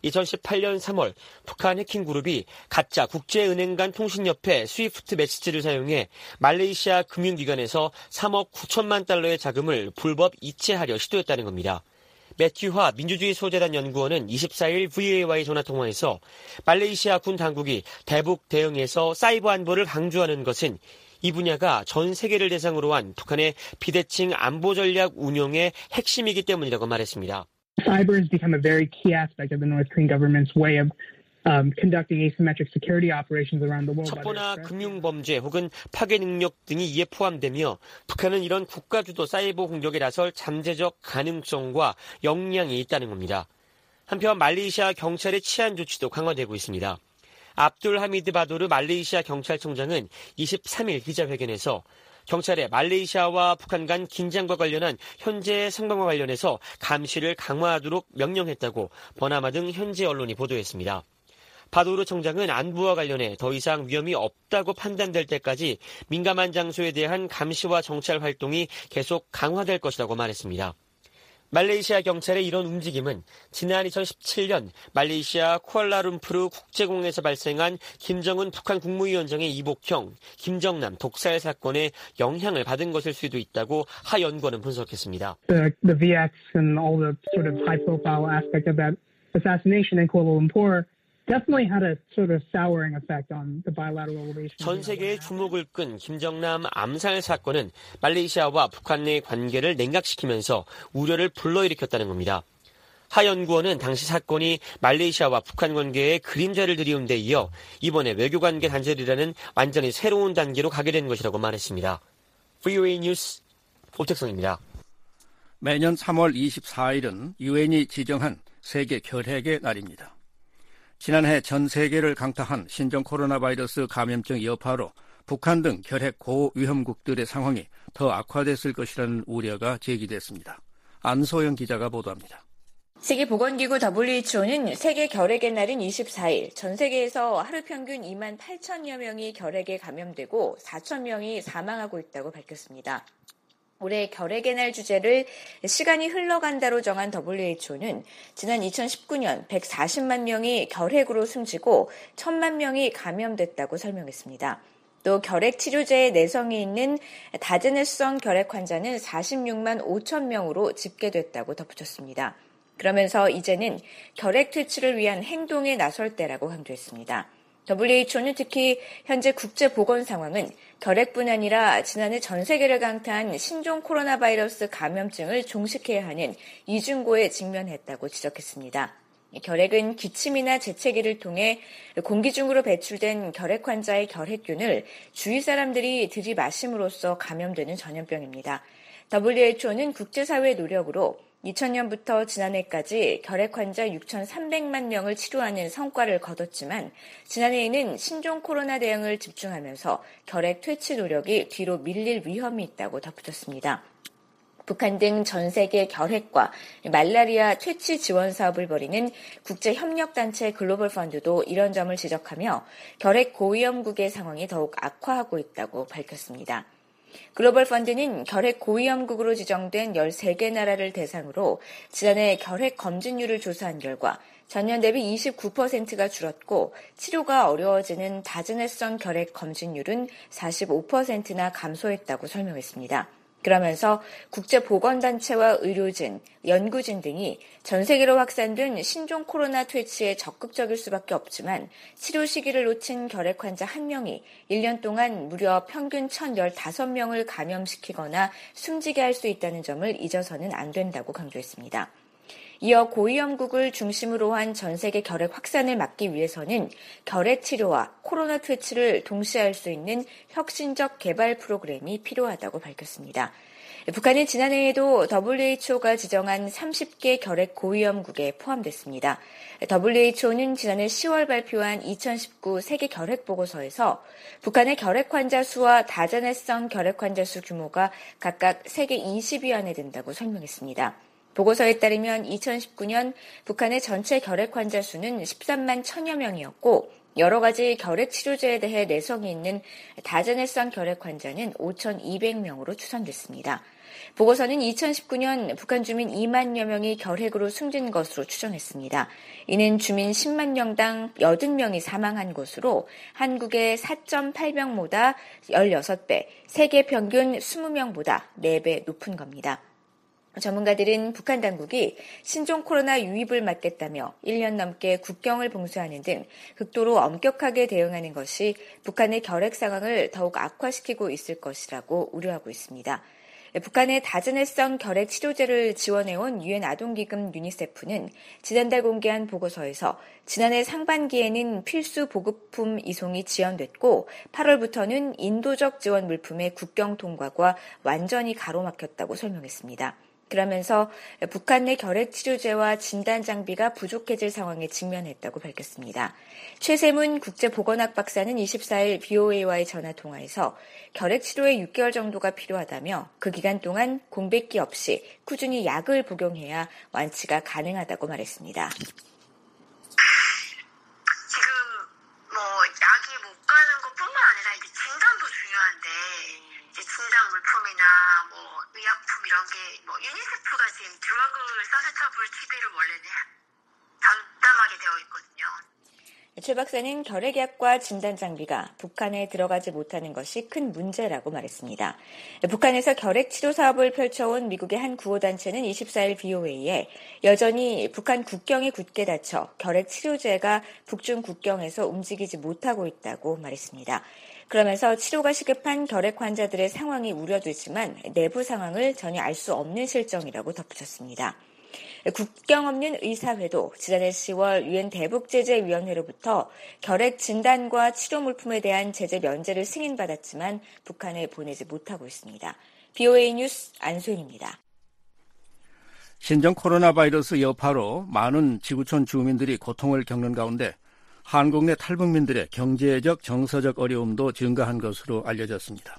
이천십팔 년 삼월 북한 해킹그룹이 가짜 국제은행 간 통신협회 스위프트 메시지를 사용해 말레이시아 금융기관에서 삼억 구천만 달러의 자금을 불법 이체하려 시도했다는 겁니다. 매튜화 민주주의 소재단 연구원은 이십사 일 브이오에이와의 전화통화에서 말레이시아 군 당국이 대북 대응에서 사이버 안보를 강조하는 것은 이 분야가 전 세계를 대상으로 한 북한의 비대칭 안보 전략 운용의 핵심이기 때문이라고 말했습니다. Cyber has become a very key aspect of the North Korean government's way of um, conducting asymmetric security operations around the world. 첩보나 금융범죄 혹은 파괴 능력 등이 이에 포함되며 북한은 이런 국가주도 사이버 공격에 나설 잠재적 가능성과 역량이 있다는 겁니다. 한편 말레이시아 경찰의 치안 조치도 강화되고 있습니다. 압둘 하미드 바도르 말레이시아 경찰청장은 이십삼 일 기자회견에서 경찰에 말레이시아와 북한 간 긴장과 관련한 현재 상황과 관련해서 감시를 강화하도록 명령했다고 버나마 등 현지 언론이 보도했습니다. 바도르 청장은 안보와 관련해 더 이상 위험이 없다고 판단될 때까지 민감한 장소에 대한 감시와 정찰 활동이 계속 강화될 것이라고 말했습니다. 말레이시아 경찰의 이런 움직임은 지난 이천십칠 년 말레이시아 쿠알라룸푸르 국제공항에서 발생한 김정은 북한 국무위원장의 이복형 김정남 독살 사건에 영향을 받은 것일 수도 있다고 하 연구원은 분석했습니다. The, the V X and all the sort of high-profile aspect of that assassination in Kuala Lumpur definitely had a sort of souring effect on the bilateral relations. 전 세계의 주목을 끈 김정남 암살 사건은 말레이시아와 북한 내 관계를 냉각시키면서 우려를 불러일으켰다는 겁니다. 하 연구원은 당시 사건이 말레이시아와 북한 관계에 그림자를 들이운 데 이어 이번에 외교관계 단절이라는 완전히 새로운 단계로 가게 된 것이라고 말했습니다. 브이오에이 뉴스 오택성입니다. 매년 삼월 이십사일은 유엔이 지정한 세계 결핵의 날입니다. 지난해 전 세계를 강타한 신종 코로나 바이러스 감염증 여파로 북한 등 결핵 고위험국들의 상황이 더 악화됐을 것이라는 우려가 제기됐습니다. 안소영 기자가 보도합니다. 세계보건기구 더블유에이치오는 세계 결핵의 날인 이십사 일 전 세계에서 하루 평균 이만 팔천여 명이 결핵에 감염되고 사천 명이 사망하고 있다고 밝혔습니다. 올해 결핵의 날 주제를 시간이 흘러간다로 정한 더블유에이치오는 지난 이천십구 년 백사십만 명이 결핵으로 숨지고 천만 명이 감염됐다고 설명했습니다. 또 결핵 치료제에 내성이 있는 다제네성 결핵 환자는 사십육만 오천 명으로 집계됐다고 덧붙였습니다. 그러면서 이제는 결핵 퇴치를 위한 행동에 나설 때라고 강조했습니다. 더블유에이치오는 특히 현재 국제 보건 상황은 결핵뿐 아니라 지난해 전 세계를 강타한 신종 코로나 바이러스 감염증을 종식해야 하는 이중고에 직면했다고 지적했습니다. 결핵은 기침이나 재채기를 통해 공기 중으로 배출된 결핵 환자의 결핵균을 주위 사람들이 들이마심으로써 감염되는 전염병입니다. 더블유에이치오는 국제사회의 노력으로 이천 년부터 지난해까지 결핵 환자 육천삼백만 명을 치료하는 성과를 거뒀지만 지난해에는 신종 코로나 대응을 집중하면서 결핵 퇴치 노력이 뒤로 밀릴 위험이 있다고 덧붙였습니다. 북한 등 전 세계 결핵과 말라리아 퇴치 지원 사업을 벌이는 국제협력단체 글로벌 펀드도 이런 점을 지적하며 결핵 고위험국의 상황이 더욱 악화하고 있다고 밝혔습니다. 글로벌 펀드는 결핵 고위험국으로 지정된 열세 개 나라를 대상으로 지난해 결핵 검진율을 조사한 결과 전년 대비 이십구 퍼센트가 줄었고 치료가 어려워지는 다제네성 결핵 검진율은 사십오 퍼센트나 감소했다고 설명했습니다. 그러면서 국제보건단체와 의료진, 연구진 등이 전 세계로 확산된 신종 코로나 퇴치에 적극적일 수밖에 없지만 치료 시기를 놓친 결핵 환자 한 명이 일 년 동안 무려 평균 천십오 명을 감염시키거나 숨지게 할 수 있다는 점을 잊어서는 안 된다고 강조했습니다. 이어 고위험국을 중심으로 한 전 세계 결핵 확산을 막기 위해서는 결핵 치료와 코로나 퇴치를 동시에 할 수 있는 혁신적 개발 프로그램이 필요하다고 밝혔습니다. 북한은 지난해에도 더블유에이치오가 지정한 서른 개 결핵 고위험국에 포함됐습니다. 더블유에이치오는 지난해 시월 발표한 이천십구 세계 결핵 보고서에서 북한의 결핵 환자 수와 다제네성 결핵 환자 수 규모가 각각 세계 이십 위 안에 든다고 설명했습니다. 보고서에 따르면 이천십구 년 북한의 전체 결핵 환자 수는 십삼만 천여 명이었고 여러 가지 결핵 치료제에 대해 내성이 있는 다제네성 결핵 환자는 오천이백 명으로 추산됐습니다. 보고서는 이천십구 년 북한 주민 이만여 명이 결핵으로 숨진 것으로 추정했습니다. 이는 주민 십만 명당 여덟 명이 사망한 것으로 한국의 사 점 팔 명보다 열여섯 배, 세계 평균 이십 명보다 네 배 높은 겁니다. 전문가들은 북한 당국이 신종 코로나 유입을 막겠다며 일 년 넘게 국경을 봉쇄하는 등 극도로 엄격하게 대응하는 것이 북한의 결핵 상황을 더욱 악화시키고 있을 것이라고 우려하고 있습니다. 북한의 다전해성 결핵 치료제를 지원해온 유엔 아동기금 유니세프는 지난달 공개한 보고서에서 지난해 상반기에는 필수 보급품 이송이 지연됐고 팔월부터는 인도적 지원 물품의 국경 통과가 완전히 가로막혔다고 설명했습니다. 그러면서 북한 내 결핵 치료제와 진단 장비가 부족해질 상황에 직면했다고 밝혔습니다. 최세문 국제보건학 박사는 이십사 일 브이오에이와의 전화통화에서 결핵 치료에 육 개월 정도가 필요하다며 그 기간 동안 공백기 없이 꾸준히 약을 복용해야 완치가 가능하다고 말했습니다. 지금 뭐 약이 못 가는 것뿐만 아니라 이제 진단도 중요한데 이제 진단 물품이나 뭐 의약품 이런 게 뭐 유니세프가 지금 드러그 서세터블 티비를 원래는 담당하게 되어 있거든요. 최 박사는 결핵약과 진단 장비가 북한에 들어가지 못하는 것이 큰 문제라고 말했습니다. 북한에서 결핵 치료 사업을 펼쳐온 미국의 한 구호단체는 이십사 일 브이오에이에 여전히 북한 국경이 굳게 닫혀 결핵 치료제가 북중 국경에서 움직이지 못하고 있다고 말했습니다. 그러면서 치료가 시급한 결핵 환자들의 상황이 우려되지만 내부 상황을 전혀 알 수 없는 실정이라고 덧붙였습니다. 국경 없는 의사회도 지난해 시월 유엔 대북제재위원회로부터 결핵 진단과 치료 물품에 대한 제재 면제를 승인받았지만 북한에 보내지 못하고 있습니다. 브이오에이 뉴스 안소연입니다. 신종 코로나 바이러스 여파로 많은 지구촌 주민들이 고통을 겪는 가운데 한국 내 탈북민들의 경제적, 정서적 어려움도 증가한 것으로 알려졌습니다.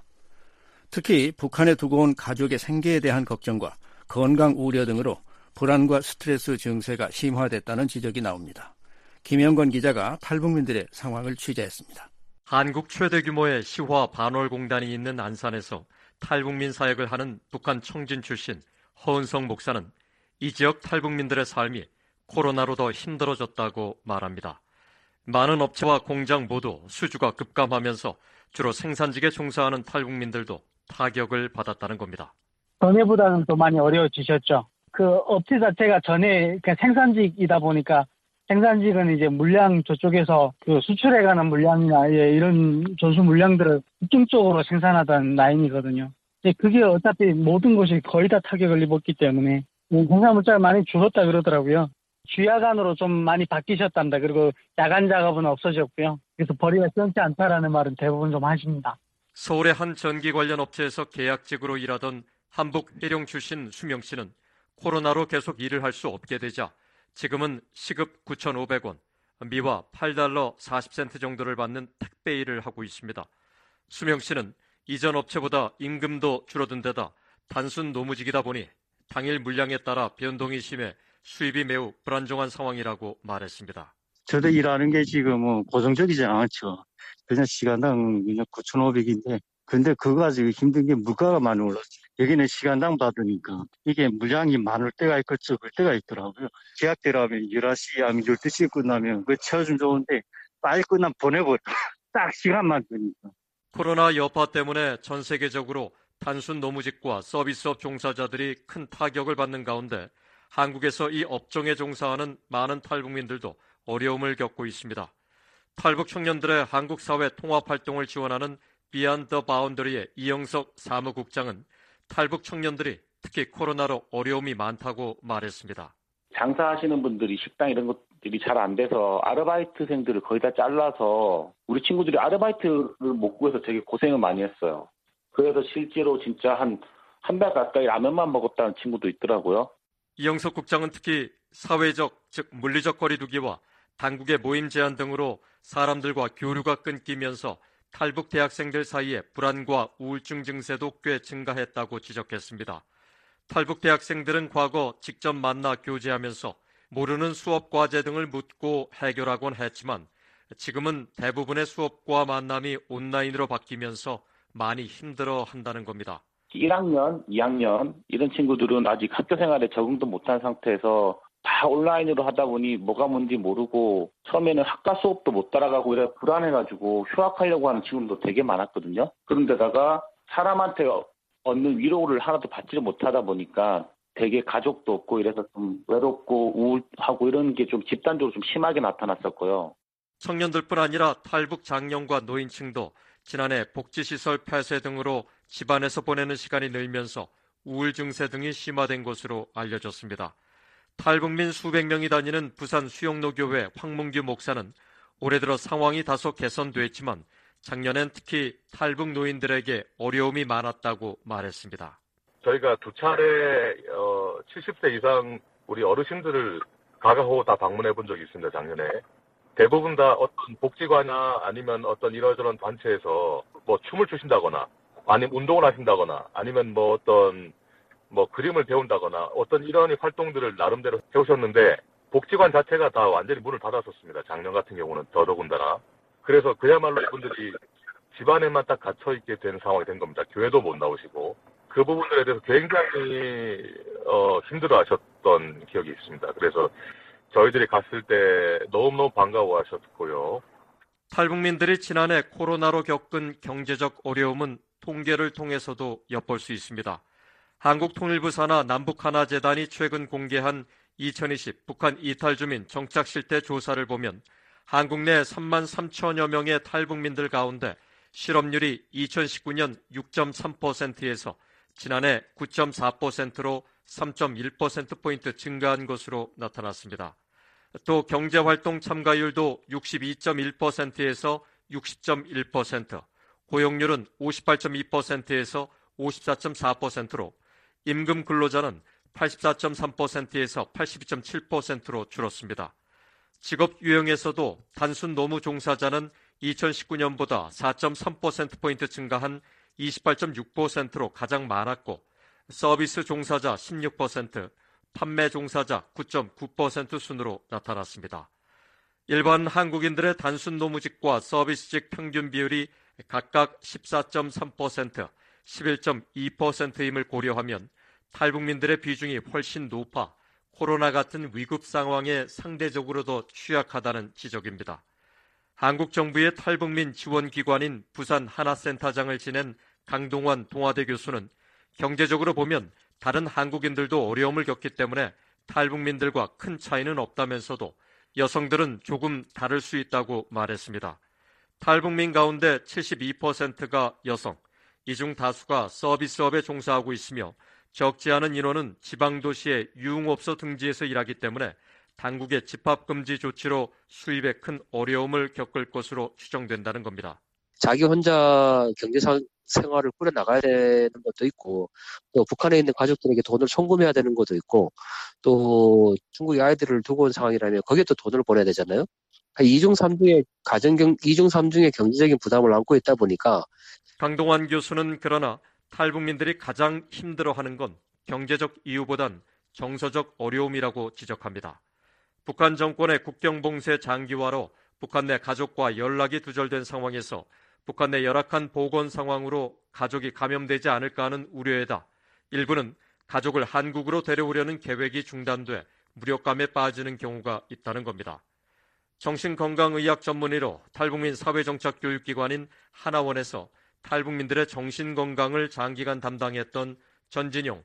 특히 북한에 두고 온 가족의 생계에 대한 걱정과 건강 우려 등으로 불안과 스트레스 증세가 심화됐다는 지적이 나옵니다. 김영건 기자가 탈북민들의 상황을 취재했습니다. 한국 최대 규모의 시화 반월공단이 있는 안산에서 탈북민 사역을 하는 북한 청진 출신 허은성 목사는 이 지역 탈북민들의 삶이 코로나로 더 힘들어졌다고 말합니다. 많은 업체와 공장 모두 수주가 급감하면서 주로 생산직에 종사하는 탈북민들도 타격을 받았다는 겁니다. 전에보다는 더 많이 어려워지셨죠. 그 업체 자체가 전에 그냥 생산직이다 보니까 생산직은 이제 물량 저쪽에서 그 수출해가는 물량이나 예, 이런 조수 물량들을 집중적으로 생산하던 라인이거든요. 그게 어차피 모든 것이 거의 다 타격을 입었기 때문에 생산 물자가 많이 줄었다 그러더라고요. 주야간으로 좀 많이 바뀌셨답니다. 그리고 야간 작업은 없어졌고요. 그래서 벌이가 시원치 않다라는 말은 대부분 좀 하십니다. 서울의 한 전기 관련 업체에서 계약직으로 일하던 한북 해령 출신 수명 씨는 코로나로 계속 일을 할 수 없게 되자 지금은 시급 구천오백 원, 미화 팔 달러 사십 센트 정도를 받는 택배 일을 하고 있습니다. 수명 씨는 이전 업체보다 임금도 줄어든 데다 단순 노무직이다 보니 당일 물량에 따라 변동이 심해 수입이 매우 불안정한 상황이라고 말했습니다. 저도 일하는 게 지금 고정적이지 않죠. 그냥 시간당 그냥 구천오백인데 근데 그거 가지고 힘든 게 물가가 많이 올랐죠. 여기는 시간당 받으니까 이게 물량이 많을 때가 있고 적을 때가 있더라고요. 계약대라면 열한 시 아니면 열두 시에 끝나면 그 채워주면 좋은데 빨리 끝나면 보내버려. 딱 시간만 드니까. 코로나 여파 때문에 전 세계적으로 단순 노무직과 서비스업 종사자들이 큰 타격을 받는 가운데 한국에서 이 업종에 종사하는 많은 탈북민들도 어려움을 겪고 있습니다. 탈북 청년들의 한국 사회 통합 활동을 지원하는 비욘드 더 바운더리의 이영석 사무국장은 탈북 청년들이 특히 코로나로 어려움이 많다고 말했습니다. 장사하시는 분들이 식당 이런 것들이 잘 안 돼서 아르바이트생들을 거의 다 잘라서 우리 친구들이 아르바이트를 못 구해서 되게 고생을 많이 했어요. 그래서 실제로 진짜 한 한 달 가까이 라면만 먹었다는 친구도 있더라고요. 이영석 국장은 특히 사회적, 즉 물리적 거리두기와 당국의 모임 제한 등으로 사람들과 교류가 끊기면서 탈북 대학생들 사이에 불안과 우울증 증세도 꽤 증가했다고 지적했습니다. 탈북 대학생들은 과거 직접 만나 교제하면서 모르는 수업 과제 등을 묻고 해결하곤 했지만 지금은 대부분의 수업과 만남이 온라인으로 바뀌면서 많이 힘들어한다는 겁니다. 일 학년, 이 학년 이런 친구들은 아직 학교 생활에 적응도 못한 상태에서 다 온라인으로 하다 보니 뭐가 뭔지 모르고 처음에는 학과 수업도 못 따라가고 이래 불안해가지고 휴학하려고 하는 친구들도 되게 많았거든요. 그런데다가 사람한테 얻는 위로를 하나도 받지를 못하다 보니까 되게 가족도 없고 이래서 좀 외롭고 우울하고 이런 게 좀 집단적으로 좀 심하게 나타났었고요. 청년들뿐 아니라 탈북 장년과 노인층도 지난해 복지시설 폐쇄 등으로 집안에서 보내는 시간이 늘면서 우울 증세 등이 심화된 것으로 알려졌습니다. 탈북민 수백 명이 다니는 부산 수영로교회 황문규 목사는 올해 들어 상황이 다소 개선됐지만 작년엔 특히 탈북 노인들에게 어려움이 많았다고 말했습니다. 저희가 두 차례 어, 칠십 세 이상 우리 어르신들을 가가호 다 방문해 본 적이 있습니다. 작년에. 대부분 다 어떤 복지관이나 아니면 어떤 이러저런 단체에서 뭐 춤을 추신다거나 아니면 운동을 하신다거나 아니면 뭐 어떤 뭐 그림을 배운다거나 어떤 이런 활동들을 나름대로 해오셨는데 복지관 자체가 다 완전히 문을 닫았었습니다. 작년 같은 경우는 더더군다나. 그래서 그야말로 이분들이 집안에만 딱 갇혀있게 된 상황이 된 겁니다. 교회도 못 나오시고. 그 부분들에 대해서 굉장히 어, 힘들어하셨던 기억이 있습니다. 그래서 저희들이 갔을 때 너무너무 반가워하셨고요. 탈북민들이 지난해 코로나로 겪은 경제적 어려움은 통계를 통해서도 엿볼 수 있습니다. 한국통일부 산하 남북하나재단이 최근 공개한 이천이십 북한 이탈주민 정착실태 조사를 보면 한국 내 삼만 삼천여 명의 탈북민들 가운데 실업률이 이천십구 년 육 점 삼 퍼센트에서 지난해 구 점 사 퍼센트로 삼 점 일 퍼센트포인트 증가한 것으로 나타났습니다. 또 경제활동 참가율도 육십이 점 일 퍼센트에서 육십 점 일 퍼센트, 고용률은 오십팔 점 이 퍼센트에서 오십사 점 사 퍼센트로 임금 근로자는 팔십사 점 삼 퍼센트에서 팔십이 점 칠 퍼센트로 줄었습니다. 직업 유형에서도 단순 노무 종사자는 이천십구 년보다 사 점 삼 퍼센트포인트 증가한 이십팔 점 육 퍼센트로 가장 많았고 서비스 종사자 십육 퍼센트, 판매 종사자 구 점 구 퍼센트 순으로 나타났습니다. 일반 한국인들의 단순 노무직과 서비스직 평균 비율이 각각 십사 점 삼 퍼센트, 십일 점 이 퍼센트임을 고려하면 탈북민들의 비중이 훨씬 높아 코로나 같은 위급 상황에 상대적으로 더 취약하다는 지적입니다. 한국 정부의 탈북민 지원기관인 부산 하나센터장을 지낸 강동원 동아대 교수는 경제적으로 보면 다른 한국인들도 어려움을 겪기 때문에 탈북민들과 큰 차이는 없다면서도 여성들은 조금 다를 수 있다고 말했습니다. 탈북민 가운데 칠십이 퍼센트가 여성, 이 중 다수가 서비스업에 종사하고 있으며 적지 않은 인원은 지방도시의 유흥업소 등지에서 일하기 때문에 당국의 집합금지 조치로 수입에 큰 어려움을 겪을 것으로 추정된다는 겁니다. 자기 혼자 경제생활을 꾸려나가야 되는 것도 있고 또 북한에 있는 가족들에게 돈을 송금해야 되는 것도 있고 또 중국의 아이들을 두고 온 상황이라면 거기에 또 돈을 보내야 되잖아요. 이중 삼중의 가정경, 이중 삼중의 경제적인 부담을 안고 있다 보니까 강동환 교수는 그러나 탈북민들이 가장 힘들어하는 건 경제적 이유보단 정서적 어려움이라고 지적합니다. 북한 정권의 국경봉쇄 장기화로 북한 내 가족과 연락이 두절된 상황에서 북한 내 열악한 보건 상황으로 가족이 감염되지 않을까 하는 우려에다 일부는 가족을 한국으로 데려오려는 계획이 중단돼 무력감에 빠지는 경우가 있다는 겁니다. 정신건강의학 전문의로 탈북민 사회정착교육기관인 하나원에서 탈북민들의 정신건강을 장기간 담당했던 전진용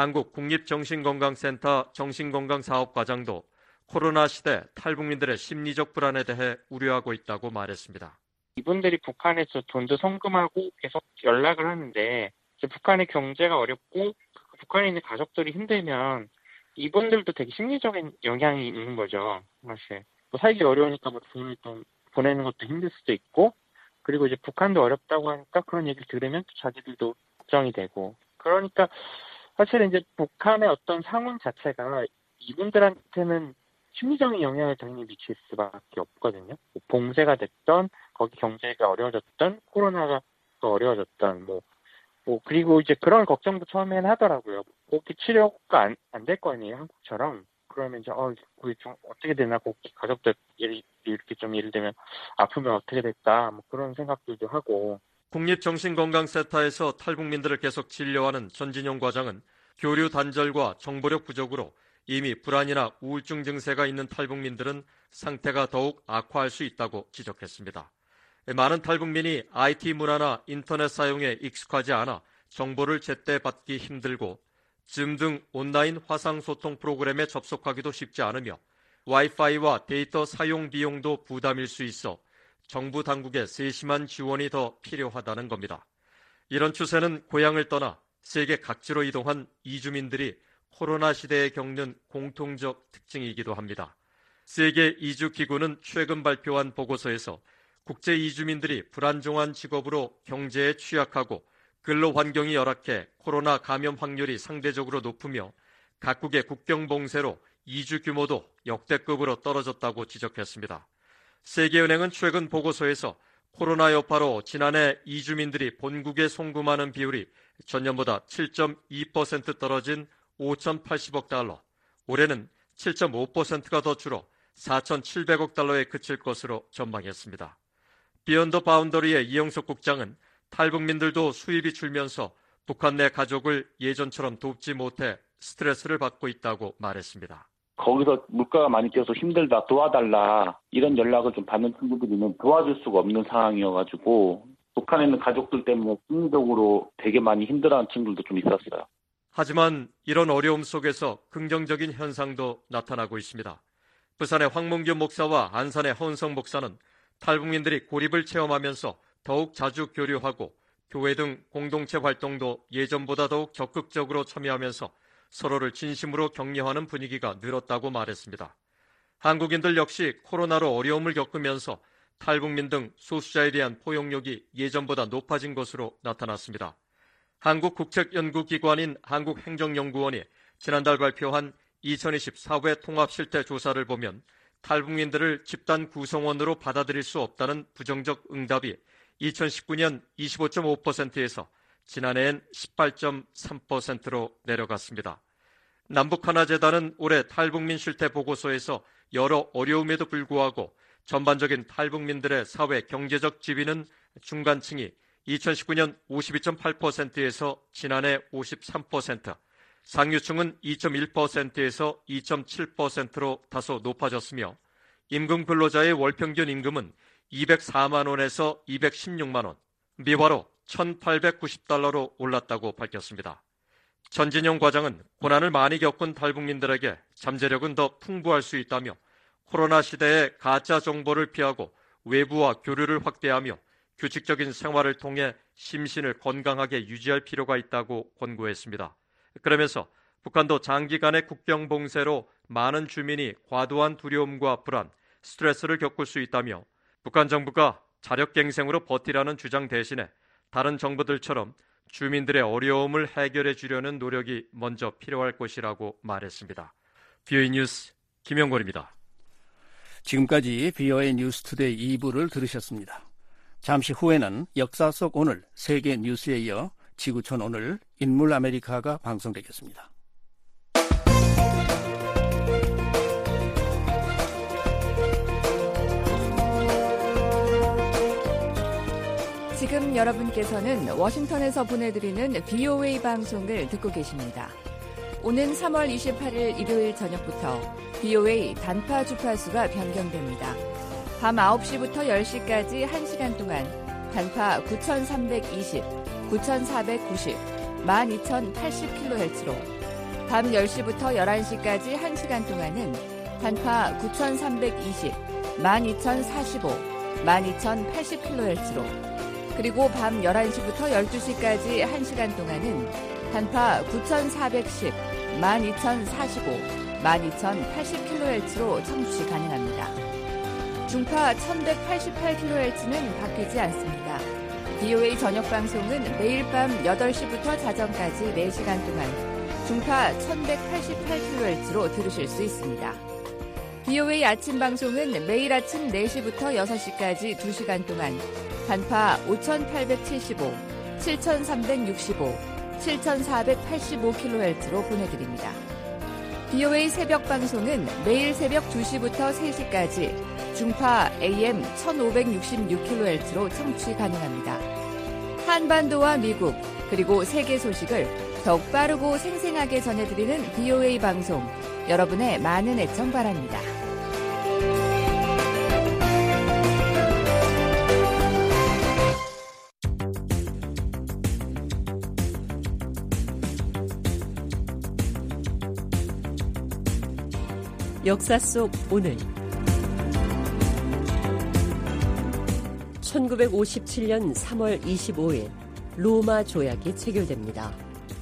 한국국립정신건강센터 정신건강사업과장도 코로나 시대 탈북민들의 심리적 불안에 대해 우려하고 있다고 말했습니다. 이분들이 북한에서 돈도 송금하고 계속 연락을 하는데 이제 북한의 경제가 어렵고 북한에 있는 가족들이 힘들면 이분들도 되게 심리적인 영향이 있는 거죠. 사실 뭐 살기 어려우니까 뭐 돈을 좀 보내는 것도 힘들 수도 있고 그리고 이제 북한도 어렵다고 하니까 그런 얘기를 들으면 또 자기들도 걱정이 되고 그러니까 사실은 이제 북한의 어떤 상황 자체가 이분들한테는 심리적인 영향을 당연히 미칠 수밖에 없거든요. 뭐 봉쇄가 됐던 거기 경제가 어려워졌던 코로나가 또 어려워졌던 뭐, 뭐 그리고 이제 그런 걱정도 처음에는 하더라고요. 거기 치료가 안, 안 될 거 아니에요, 한국처럼. 그러면 이제 어, 그게 좀 어떻게 되나, 거기 가족들 이렇게 좀 예를 들면 아프면 어떻게 될까, 뭐 그런 생각들도 하고. 국립정신건강센터에서 탈북민들을 계속 진료하는 전진용 과장은 교류 단절과 정보력 부족으로 이미 불안이나 우울증 증세가 있는 탈북민들은 상태가 더욱 악화할 수 있다고 지적했습니다. 많은 탈북민이 아이티 문화나 인터넷 사용에 익숙하지 않아 정보를 제때 받기 힘들고 줌 등 온라인 화상소통 프로그램에 접속하기도 쉽지 않으며 와이파이와 데이터 사용 비용도 부담일 수 있어 정부 당국의 세심한 지원이 더 필요하다는 겁니다. 이런 추세는 고향을 떠나 세계 각지로 이동한 이주민들이 코로나 시대에 겪는 공통적 특징이기도 합니다. 세계 이주기구는 최근 발표한 보고서에서 국제 이주민들이 불안정한 직업으로 경제에 취약하고 근로 환경이 열악해 코로나 감염 확률이 상대적으로 높으며 각국의 국경 봉쇄로 이주 규모도 역대급으로 떨어졌다고 지적했습니다. 세계은행은 최근 보고서에서 코로나 여파로 지난해 이주민들이 본국에 송금하는 비율이 전년보다 칠 점 이 퍼센트 떨어진 오천팔십억 달러, 올해는 칠 점 오 퍼센트가 더 줄어 사천칠백억 달러에 그칠 것으로 전망했습니다. 비욘드 바운더리의 이영석 국장은 탈북민들도 수입이 줄면서 북한 내 가족을 예전처럼 돕지 못해 스트레스를 받고 있다고 말했습니다. 거기서 물가가 많이 뛰어서 힘들다, 도와달라 이런 연락을 좀 받는 친구들이면 도와줄 수가 없는 상황이어가지고 북한에 있는 가족들 때문에 심리적으로 되게 많이 힘들어하는 친구들도 좀 있었어요. 하지만 이런 어려움 속에서 긍정적인 현상도 나타나고 있습니다. 부산의 황문규 목사와 안산의 허은성 목사는 탈북민들이 고립을 체험하면서 더욱 자주 교류하고 교회 등 공동체 활동도 예전보다 더욱 적극적으로 참여하면서 서로를 진심으로 격려하는 분위기가 늘었다고 말했습니다. 한국인들 역시 코로나로 어려움을 겪으면서 탈북민 등 소수자에 대한 포용력이 예전보다 높아진 것으로 나타났습니다. 한국국책연구기관인 한국행정연구원이 지난달 발표한 이천이십사 회 통합실태조사를 보면 탈북민들을 집단 구성원으로 받아들일 수 없다는 부정적 응답이 이천십구 년 이십오 점 오 퍼센트에서 지난해엔 십팔 점 삼 퍼센트로 내려갔습니다. 남북하나재단은 올해 탈북민 실태 보고서에서 여러 어려움에도 불구하고 전반적인 탈북민들의 사회 경제적 지위는 중간층이 이천십구 년 오십이 점 팔 퍼센트에서 지난해 오십삼 퍼센트, 상류층은 이 점 일 퍼센트에서 이 점 칠 퍼센트로 다소 높아졌으며 임금 근로자의 월평균 임금은 이백사만 원에서 이백십육만 원, 미화로 천팔백구십 달러로 올랐다고 밝혔습니다. 전진용 과장은 고난을 많이 겪은 탈북민들에게 잠재력은 더 풍부할 수 있다며 코로나 시대에 가짜 정보를 피하고 외부와 교류를 확대하며 규칙적인 생활을 통해 심신을 건강하게 유지할 필요가 있다고 권고했습니다. 그러면서 북한도 장기간의 국경 봉쇄로 많은 주민이 과도한 두려움과 불안, 스트레스를 겪을 수 있다며 북한 정부가 자력갱생으로 버티라는 주장 대신에 다른 정부들처럼 주민들의 어려움을 해결해 주려는 노력이 먼저 필요할 것이라고 말했습니다. 비오에이 뉴스 김영걸입니다. 지금까지 비오에이 뉴스투데이 이 부를 들으셨습니다. 잠시 후에는 역사 속 오늘 세계 뉴스에 이어 지구촌 오늘 인물 아메리카가 방송되겠습니다. 지금 여러분께서는 워싱턴에서 보내드리는 비오에이 방송을 듣고 계십니다. 오는 삼월 이십팔일 일요일 저녁부터 비오에이 단파 주파수가 변경됩니다. 밤 아홉 시부터 열 시까지 한 시간 동안 단파 구천삼백이십, 구천사백구십, 만 이천팔십 킬로헤르츠로 밤 열 시부터 열한 시까지 한 시간 동안은 단파 구천삼백이십, 만 이천사십오, 만 이천팔십 킬로헤르츠로 그리고 밤 열한 시부터 열두 시까지 한 시간 동안은 단파 구천사백십, 만 이천사십오, 만 이천팔십 킬로헤르츠로 청취 가능합니다. 중파 천백팔십팔 킬로헤르츠는 바뀌지 않습니다. 비오에이 저녁 방송은 매일 밤 여덟 시부터 자정까지 네 시간 동안 중파 천백팔십팔 킬로헤르츠로 들으실 수 있습니다. 비오에이 아침 방송은 매일 아침 네 시부터 여섯 시까지 두 시간 동안 단파 오천팔백칠십오, 칠천삼백육십오, 칠천사백팔십오 킬로헤르츠로 보내드립니다. 비오에이 새벽 방송은 매일 새벽 두 시부터 세 시까지 중파 에이엠 천오백육십육 킬로헤르츠로 청취 가능합니다. 한반도와 미국 그리고 세계 소식을 더욱 빠르고 생생하게 전해드리는 비오에이 방송, 여러분의 많은 애청 바랍니다. 역사 속 오늘 천구백오십칠 년 삼월 이십오일 로마 조약이 체결됩니다.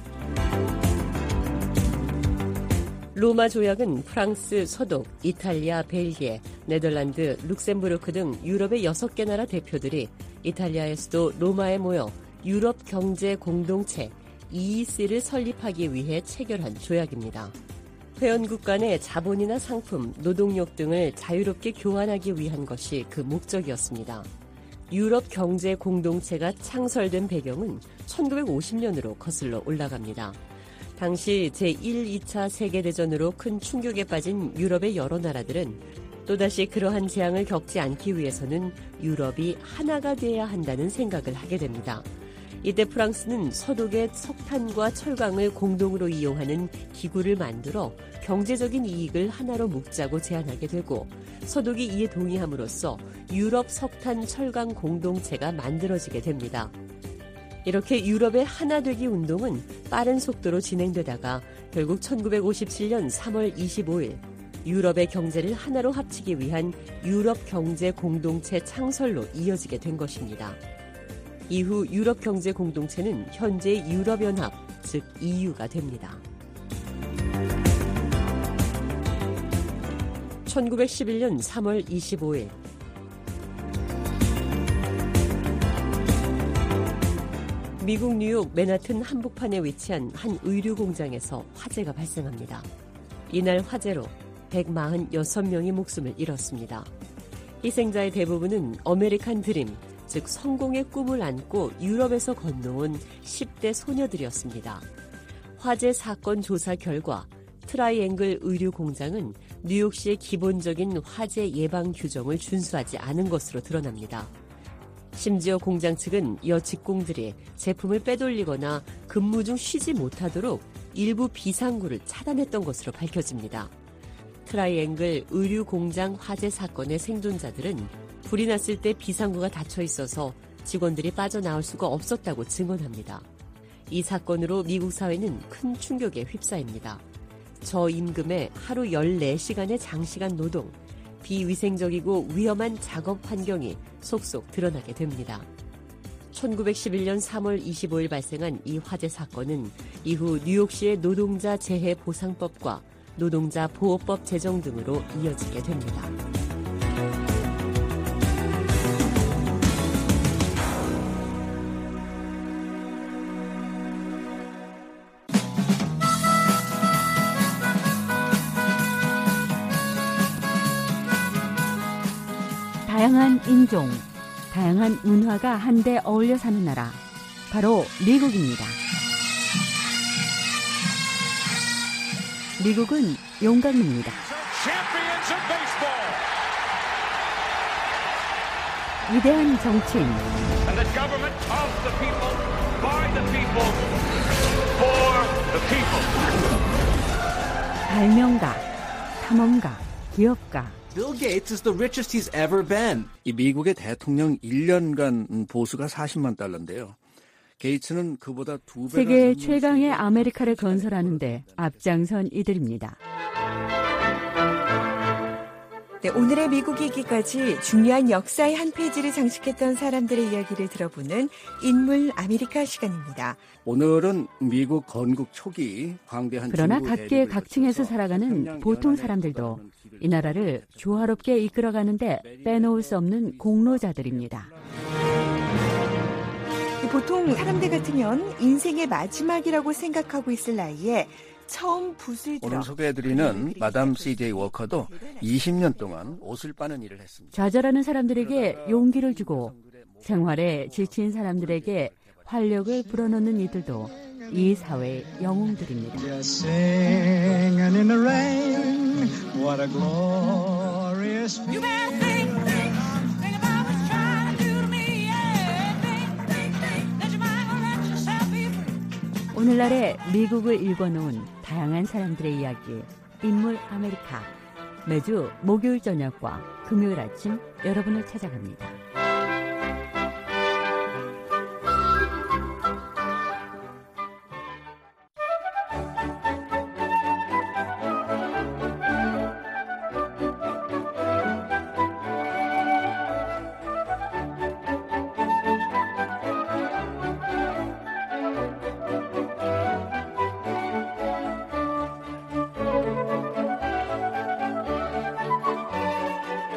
로마 조약은 프랑스, 서독, 이탈리아, 벨기에, 네덜란드, 룩셈부르크 등 유럽의 여섯 개 나라 대표들이 이탈리아의 수도 로마에 모여 유럽 경제 공동체 이이씨를 설립하기 위해 체결한 조약입니다. 회원국 간의 자본이나 상품, 노동력 등을 자유롭게 교환하기 위한 것이 그 목적이었습니다. 유럽 경제 공동체가 창설된 배경은 천구백오십 년으로 거슬러 올라갑니다. 당시 제일, 이차 세계대전으로 큰 충격에 빠진 유럽의 여러 나라들은 또다시 그러한 재앙을 겪지 않기 위해서는 유럽이 하나가 돼야 한다는 생각을 하게 됩니다. 이때 프랑스는 서독의 석탄과 철강을 공동으로 이용하는 기구를 만들어 경제적인 이익을 하나로 묶자고 제안하게 되고, 서독이 이에 동의함으로써 유럽 석탄 철강 공동체가 만들어지게 됩니다. 이렇게 유럽의 하나 되기 운동은 빠른 속도로 진행되다가 결국 천구백오십칠 년 삼월 이십오일 유럽의 경제를 하나로 합치기 위한 유럽 경제 공동체 창설로 이어지게 된 것입니다. 이후 유럽 경제 공동체는 현재의 유럽연합, 즉 이유가 됩니다. 천구백십일 년 삼월 이십오일 미국 뉴욕 맨하튼 한복판에 위치한 한 의류 공장에서 화재가 발생합니다. 이날 화재로 백사십육 명이 목숨을 잃었습니다. 희생자의 대부분은 아메리칸 드림, 즉 성공의 꿈을 안고 유럽에서 건너온 십 대 소녀들이었습니다. 화재 사건 조사 결과 트라이앵글 의류 공장은 뉴욕시의 기본적인 화재 예방 규정을 준수하지 않은 것으로 드러납니다. 심지어 공장 측은 여 직공들이 제품을 빼돌리거나 근무 중 쉬지 못하도록 일부 비상구를 차단했던 것으로 밝혀집니다. 트라이앵글 의류 공장 화재 사건의 생존자들은 불이 났을 때 비상구가 닫혀 있어서 직원들이 빠져나올 수가 없었다고 증언합니다. 이 사건으로 미국 사회는 큰 충격에 휩싸입니다. 저임금에 하루 열네 시간의 장시간 노동, 비위생적이고 위험한 작업 환경이 속속 드러나게 됩니다. 천구백십일 년 삼월 이십오일 발생한 이 화재 사건은 이후 뉴욕시의 노동자 재해 보상법과 노동자 보호법 제정 등으로 이어지게 됩니다. 다양한 인종, 다양한 문화가 한데 어울려 사는 나라, 바로 미국입니다. 미국은 용광로입니다. 위대한 정치인, 발명가, 탐험가, 기업가, Bill Gates is the richest he's ever been. 이 미국의 대통령 일 년간 보수가 사십만 달러인데요. 게이츠는 그보다 두 배가 세계 최강의 아메리카를 건설하는데 앞장선 이들입니다. 네, 오늘의 미국이기까지 중요한 역사의 한 페이지를 장식했던 사람들의 이야기를 들어보는 인물 아메리카 시간입니다. 오늘은 미국 건국 초기 광대한 그러나 각계 각층에서 살아가는 보통 사람들도 이 나라를 조화롭게 이끌어가는데 빼놓을 수 없는 공로자들입니다. 보통 사람들 같으면 인생의 마지막이라고 생각하고 있을 나이에 처음 붓을 들어 오늘 소개해드리는 마담 씨제이 워커도 이십 년 동안 옷을 빠는 일을 했습니다. 좌절하는 사람들에게 용기를 주고 생활에 지친 사람들에게 활력을 불어넣는 이들도 이 사회의 영웅들입니다. 오늘날의 미국을 읽어놓은 다양한 사람들의 이야기, 인물 아메리카. 매주 목요일 저녁과 금요일 아침 여러분을 찾아갑니다.